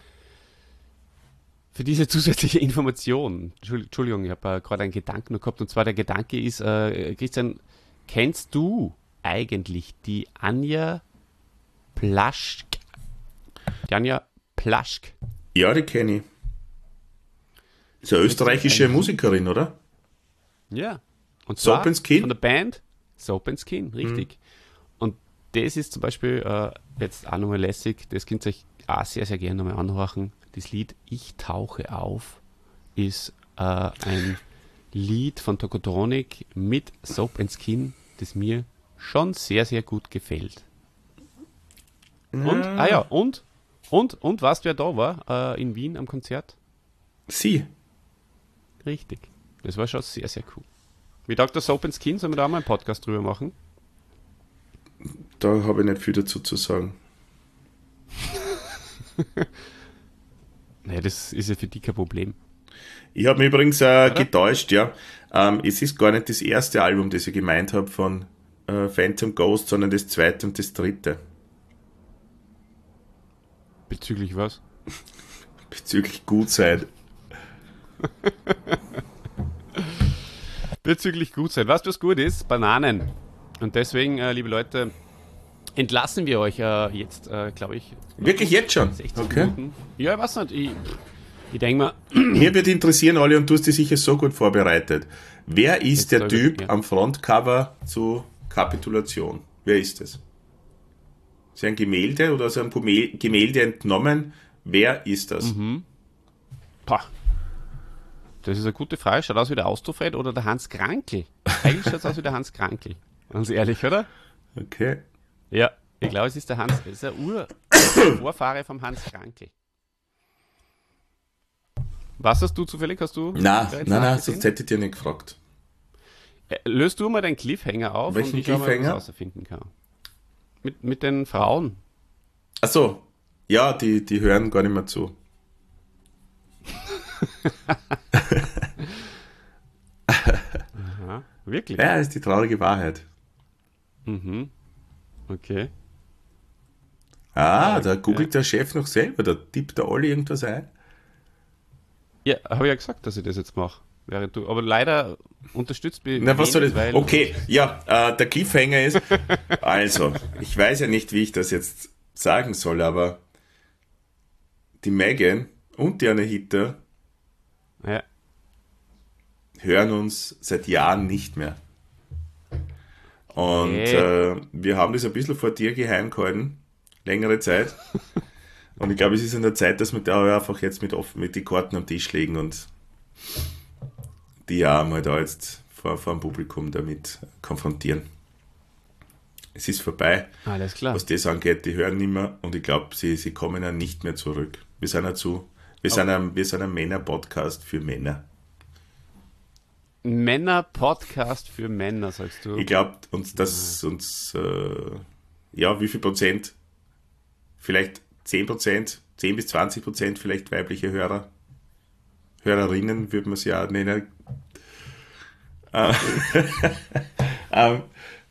für diese zusätzliche Information. Entschuldigung, ich habe äh, gerade einen Gedanken noch gehabt, und zwar der Gedanke ist, äh, Christian, kennst du eigentlich die Anja Plaschk? Die Anja Plaschk. Ja, die kenne ich. Ist eine österreichische Musikerin, oder? Ja. Und zwar Soap & Skin? Von der Band Soap & Skin, richtig. Mhm. Und das ist zum Beispiel äh, jetzt auch nochmal lässig, das könnt ihr euch auch sehr, sehr gerne nochmal anhören. Das Lied Ich tauche auf ist äh, ein Lied von Tokotronic mit Soap & Skin, das mir schon sehr, sehr gut gefällt. Mhm. Und, ah ja, und, und, und weißt du, wer da war äh, in Wien am Konzert? Sie. Richtig. Das war schon sehr, sehr cool. Wie taugt der Soap & Skin? Sollen wir da mal einen Podcast drüber machen? Da habe ich nicht viel dazu zu sagen. Naja, das ist ja für dich kein Problem. Ich habe mich übrigens äh, getäuscht, ja. Ähm, es ist gar nicht das erste Album, das ich gemeint habe von äh, Phantom Ghost, sondern das zweite und das dritte. Bezüglich was? Bezüglich Gutzeit. Bezüglich Gutzeit. Weißt du, was gut ist? Bananen. Und deswegen, äh, liebe Leute, entlassen wir euch äh, jetzt, äh, glaube ich. Wirklich jetzt schon? sechzig Okay. Minuten. Ja, ich weiß nicht. Ich, ich denke mal. Mir wird interessieren, Olli, und du hast dich sicher so gut vorbereitet. Wer ist der Typ ja. am Frontcover zu Kapitulation? Wer ist es? Ist ein Gemälde oder ist ein Gemälde entnommen? Wer ist das? Mhm. Pah. Das ist eine gute Frage. Schaut aus wie der Austrofred oder der Hans Krankl? Eigentlich schaut es aus wie der Hans Krankl. Ganz ehrlich, oder? Okay. Ja, ich glaube, es ist der Hans. Es ist der Ur-Vorfahre vom Hans Krankl. Was hast du zufällig? Hast du? Nein, nein, nein, sonst hätte ich dir nicht gefragt. Äh, löst du mal den Cliffhanger auf, Welchen und ich Cliffhanger? mal, was herausfinden kann. Mit, mit den Frauen. Ach so. Ja, die, die hören gar nicht mehr zu. Aha, wirklich? Ja, das ist die traurige Wahrheit. Mhm. Okay. Ah, da googelt ja. der Chef noch selber, da tippt der Olli irgendwas ein. Ja, habe ich ja gesagt, dass ich das jetzt mache. Während du, aber leider unterstützt mich. Na, was soll das? Okay, ja, äh, der Cliffhanger ist, also, ich weiß ja nicht, wie ich das jetzt sagen soll, aber die Megan und die Anahita ja. hören uns seit Jahren nicht mehr. Und okay. äh, wir haben das ein bisschen vor dir geheim gehalten, längere Zeit. Und ich glaube, es ist an der Zeit, dass wir da einfach jetzt mit, offen, mit die Karten am Tisch legen und die ja mal da jetzt vor, vor dem Publikum damit konfrontieren. Es ist vorbei. Alles klar. Was das angeht, die hören nicht mehr und ich glaube, sie, sie kommen ja nicht mehr zurück. Wir sind ja zu, wir Oh. sind ein, wir sind ein Männer-Podcast für Männer. Männer-Podcast für Männer, sagst du? Ich glaube, uns das, uns, äh, ja, wie viel Prozent? Vielleicht zehn Prozent, zehn bis zwanzig Prozent vielleicht weibliche Hörer. Hörerinnen würde man sie auch nennen. Äh, ähm,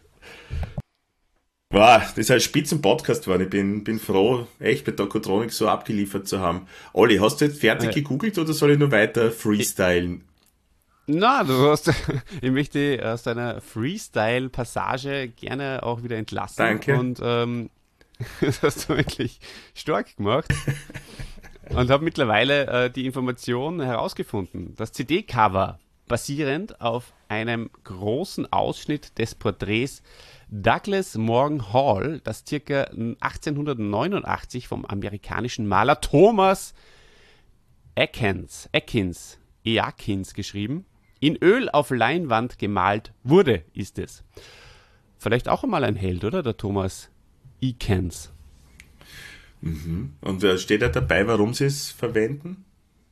wow, das ist ein Spitzen-Podcast geworden. Ich bin, bin froh, echt bei Tokotronic so abgeliefert zu haben. Olli, hast du jetzt fertig Ja. gegoogelt oder soll ich nur weiter freestylen? Na, du hast, ich möchte aus deiner Freestyle-Passage gerne auch wieder entlassen. Danke. Und ähm, das hast du wirklich stark gemacht. Und habe mittlerweile äh, die Information herausgefunden. Das C D-Cover, basierend auf einem großen Ausschnitt des Porträts Douglas Morgan Hall, das circa achtzehnhundertneunundachtzig vom amerikanischen Maler Thomas Eakins, Eakins, Eakins geschrieben, in Öl auf Leinwand gemalt wurde, ist es. Vielleicht auch einmal ein Held, oder? Der Thomas Eakins. Und äh, steht da dabei, warum sie es verwenden?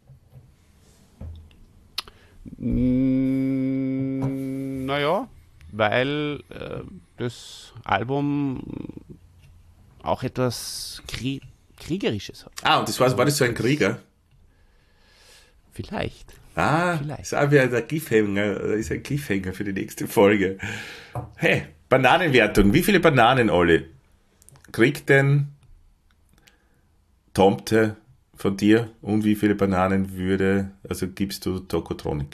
Mm, naja, weil äh, das Album auch etwas Krie Kriegerisches hat. Ah, und das war, war das so ein Krieger? Vielleicht. Ah, Vielleicht. das ist auch wieder der Cliffhanger, das ist ein Cliffhanger für die nächste Folge. Hey, Bananenwertung. Wie viele Bananen, Olli, kriegt denn Tomte von dir und wie viele Bananen würde, also gibst du Tokotronic?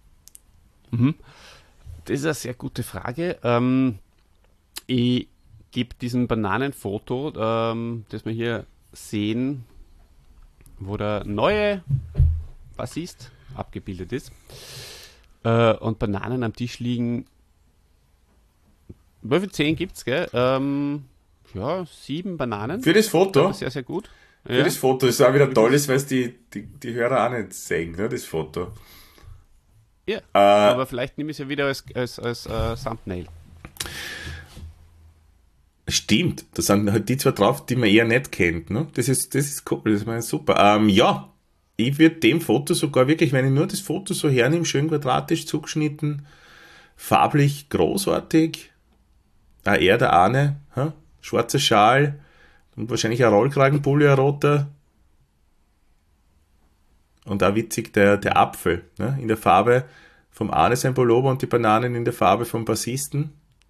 Das ist eine sehr gute Frage. Ähm, ich gebe diesem Bananenfoto, ähm, das wir hier sehen, wo der neue Bassist abgebildet ist äh, und Bananen am Tisch liegen. Wie viel zehn gibt es, gell? Ähm, ja, sieben Bananen. Für das Foto? Sehr, sehr gut. Für Ja. das Foto ist auch wieder toll, ist, weil es die, die, die Hörer auch nicht sehen, ne, das Foto. Ja, Äh, aber vielleicht nehme ich es ja wieder als, als, als äh, Thumbnail. Stimmt, da sind halt die zwei drauf, die man eher nicht kennt. Ne? Das ist, das ist cool, das ist meine super. Ähm, ja, ich würde dem Foto sogar wirklich, wenn ich nur das Foto so hernehme, schön quadratisch zugeschnitten, farblich großartig, auch er, der Arne, hä? Schwarzer Schal und wahrscheinlich ein Rollkragenpulli, ein roter. Und auch witzig der, der Apfel, ne? In der Farbe vom Arne sein Pullover und die Bananen in der Farbe vom Bassisten.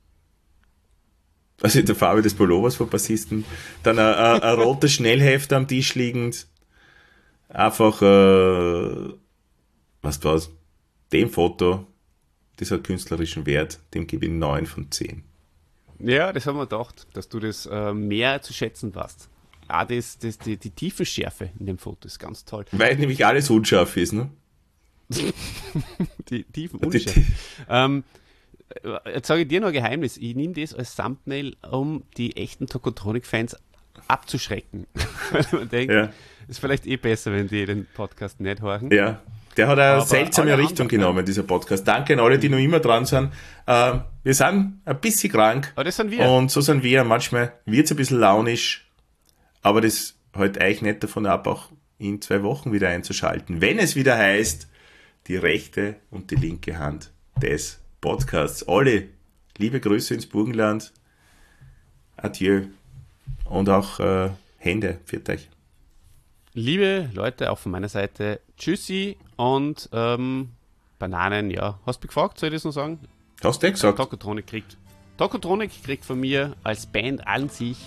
Also in der Farbe des Pullovers vom Bassisten. Dann ein, ein, ein roter Schnellheft am Tisch liegend. Einfach, äh, was war's? Dem Foto, das hat künstlerischen Wert, dem gebe ich neun von zehn. Ja, das haben wir gedacht, dass du das äh, mehr zu schätzen weißt. Ah, das, das, die, die Tiefenschärfe in dem Foto ist ganz toll. Weil nämlich alles unscharf ist, ne? Die Tiefenunschärfe. Ähm, jetzt sage ich dir noch ein Geheimnis. Ich nehme das als Thumbnail, um die echten Tokotronic-Fans abzuschrecken. Weil man denkt, Ja. ist vielleicht eh besser, wenn die den Podcast nicht hören. Ja, der hat eine Aber seltsame alle Richtung anderen- genommen, dieser Podcast. Danke an alle, die noch immer dran sind. Äh, wir sind ein bisschen krank. Aber das sind wir. Und so sind wir. Manchmal wird es ein bisschen launisch, aber das hält euch nicht davon ab, auch in zwei Wochen wieder einzuschalten. Wenn es wieder heißt, die rechte und die linke Hand des Podcasts. Olli, liebe Grüße ins Burgenland. Adieu. Und auch äh, Hände. Pfiat euch. Liebe Leute, auch von meiner Seite, tschüssi und ähm, Bananen, ja. Hast du mich gefragt, soll ich das noch sagen? Hast du eh gesagt? Tokotronic kriegt. Tokotronic kriegt von mir als Band an sich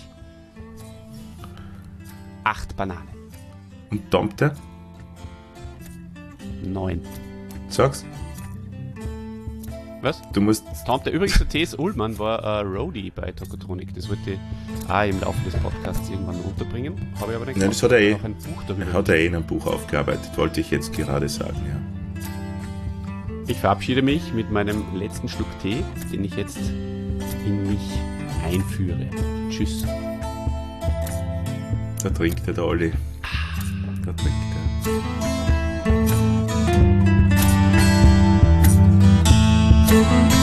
acht Bananen. Und Tomte? Neun. Sag's. Was? Du musst... Tante, übrigens, der T S. Ullmann war äh, Roadie bei Tokotronic. Das wollte ich auch im Laufe des Podcasts irgendwann unterbringen. Habe ich aber nicht Nein, gemacht. das hat er eh. Auch ein Buch darüber. Hat er eh in einem Buch aufgearbeitet, wollte ich jetzt gerade sagen, ja. Ich verabschiede mich mit meinem letzten Schluck Tee, den ich jetzt in mich einführe. Tschüss. Da trinkt er der Olli. Da trinkt er.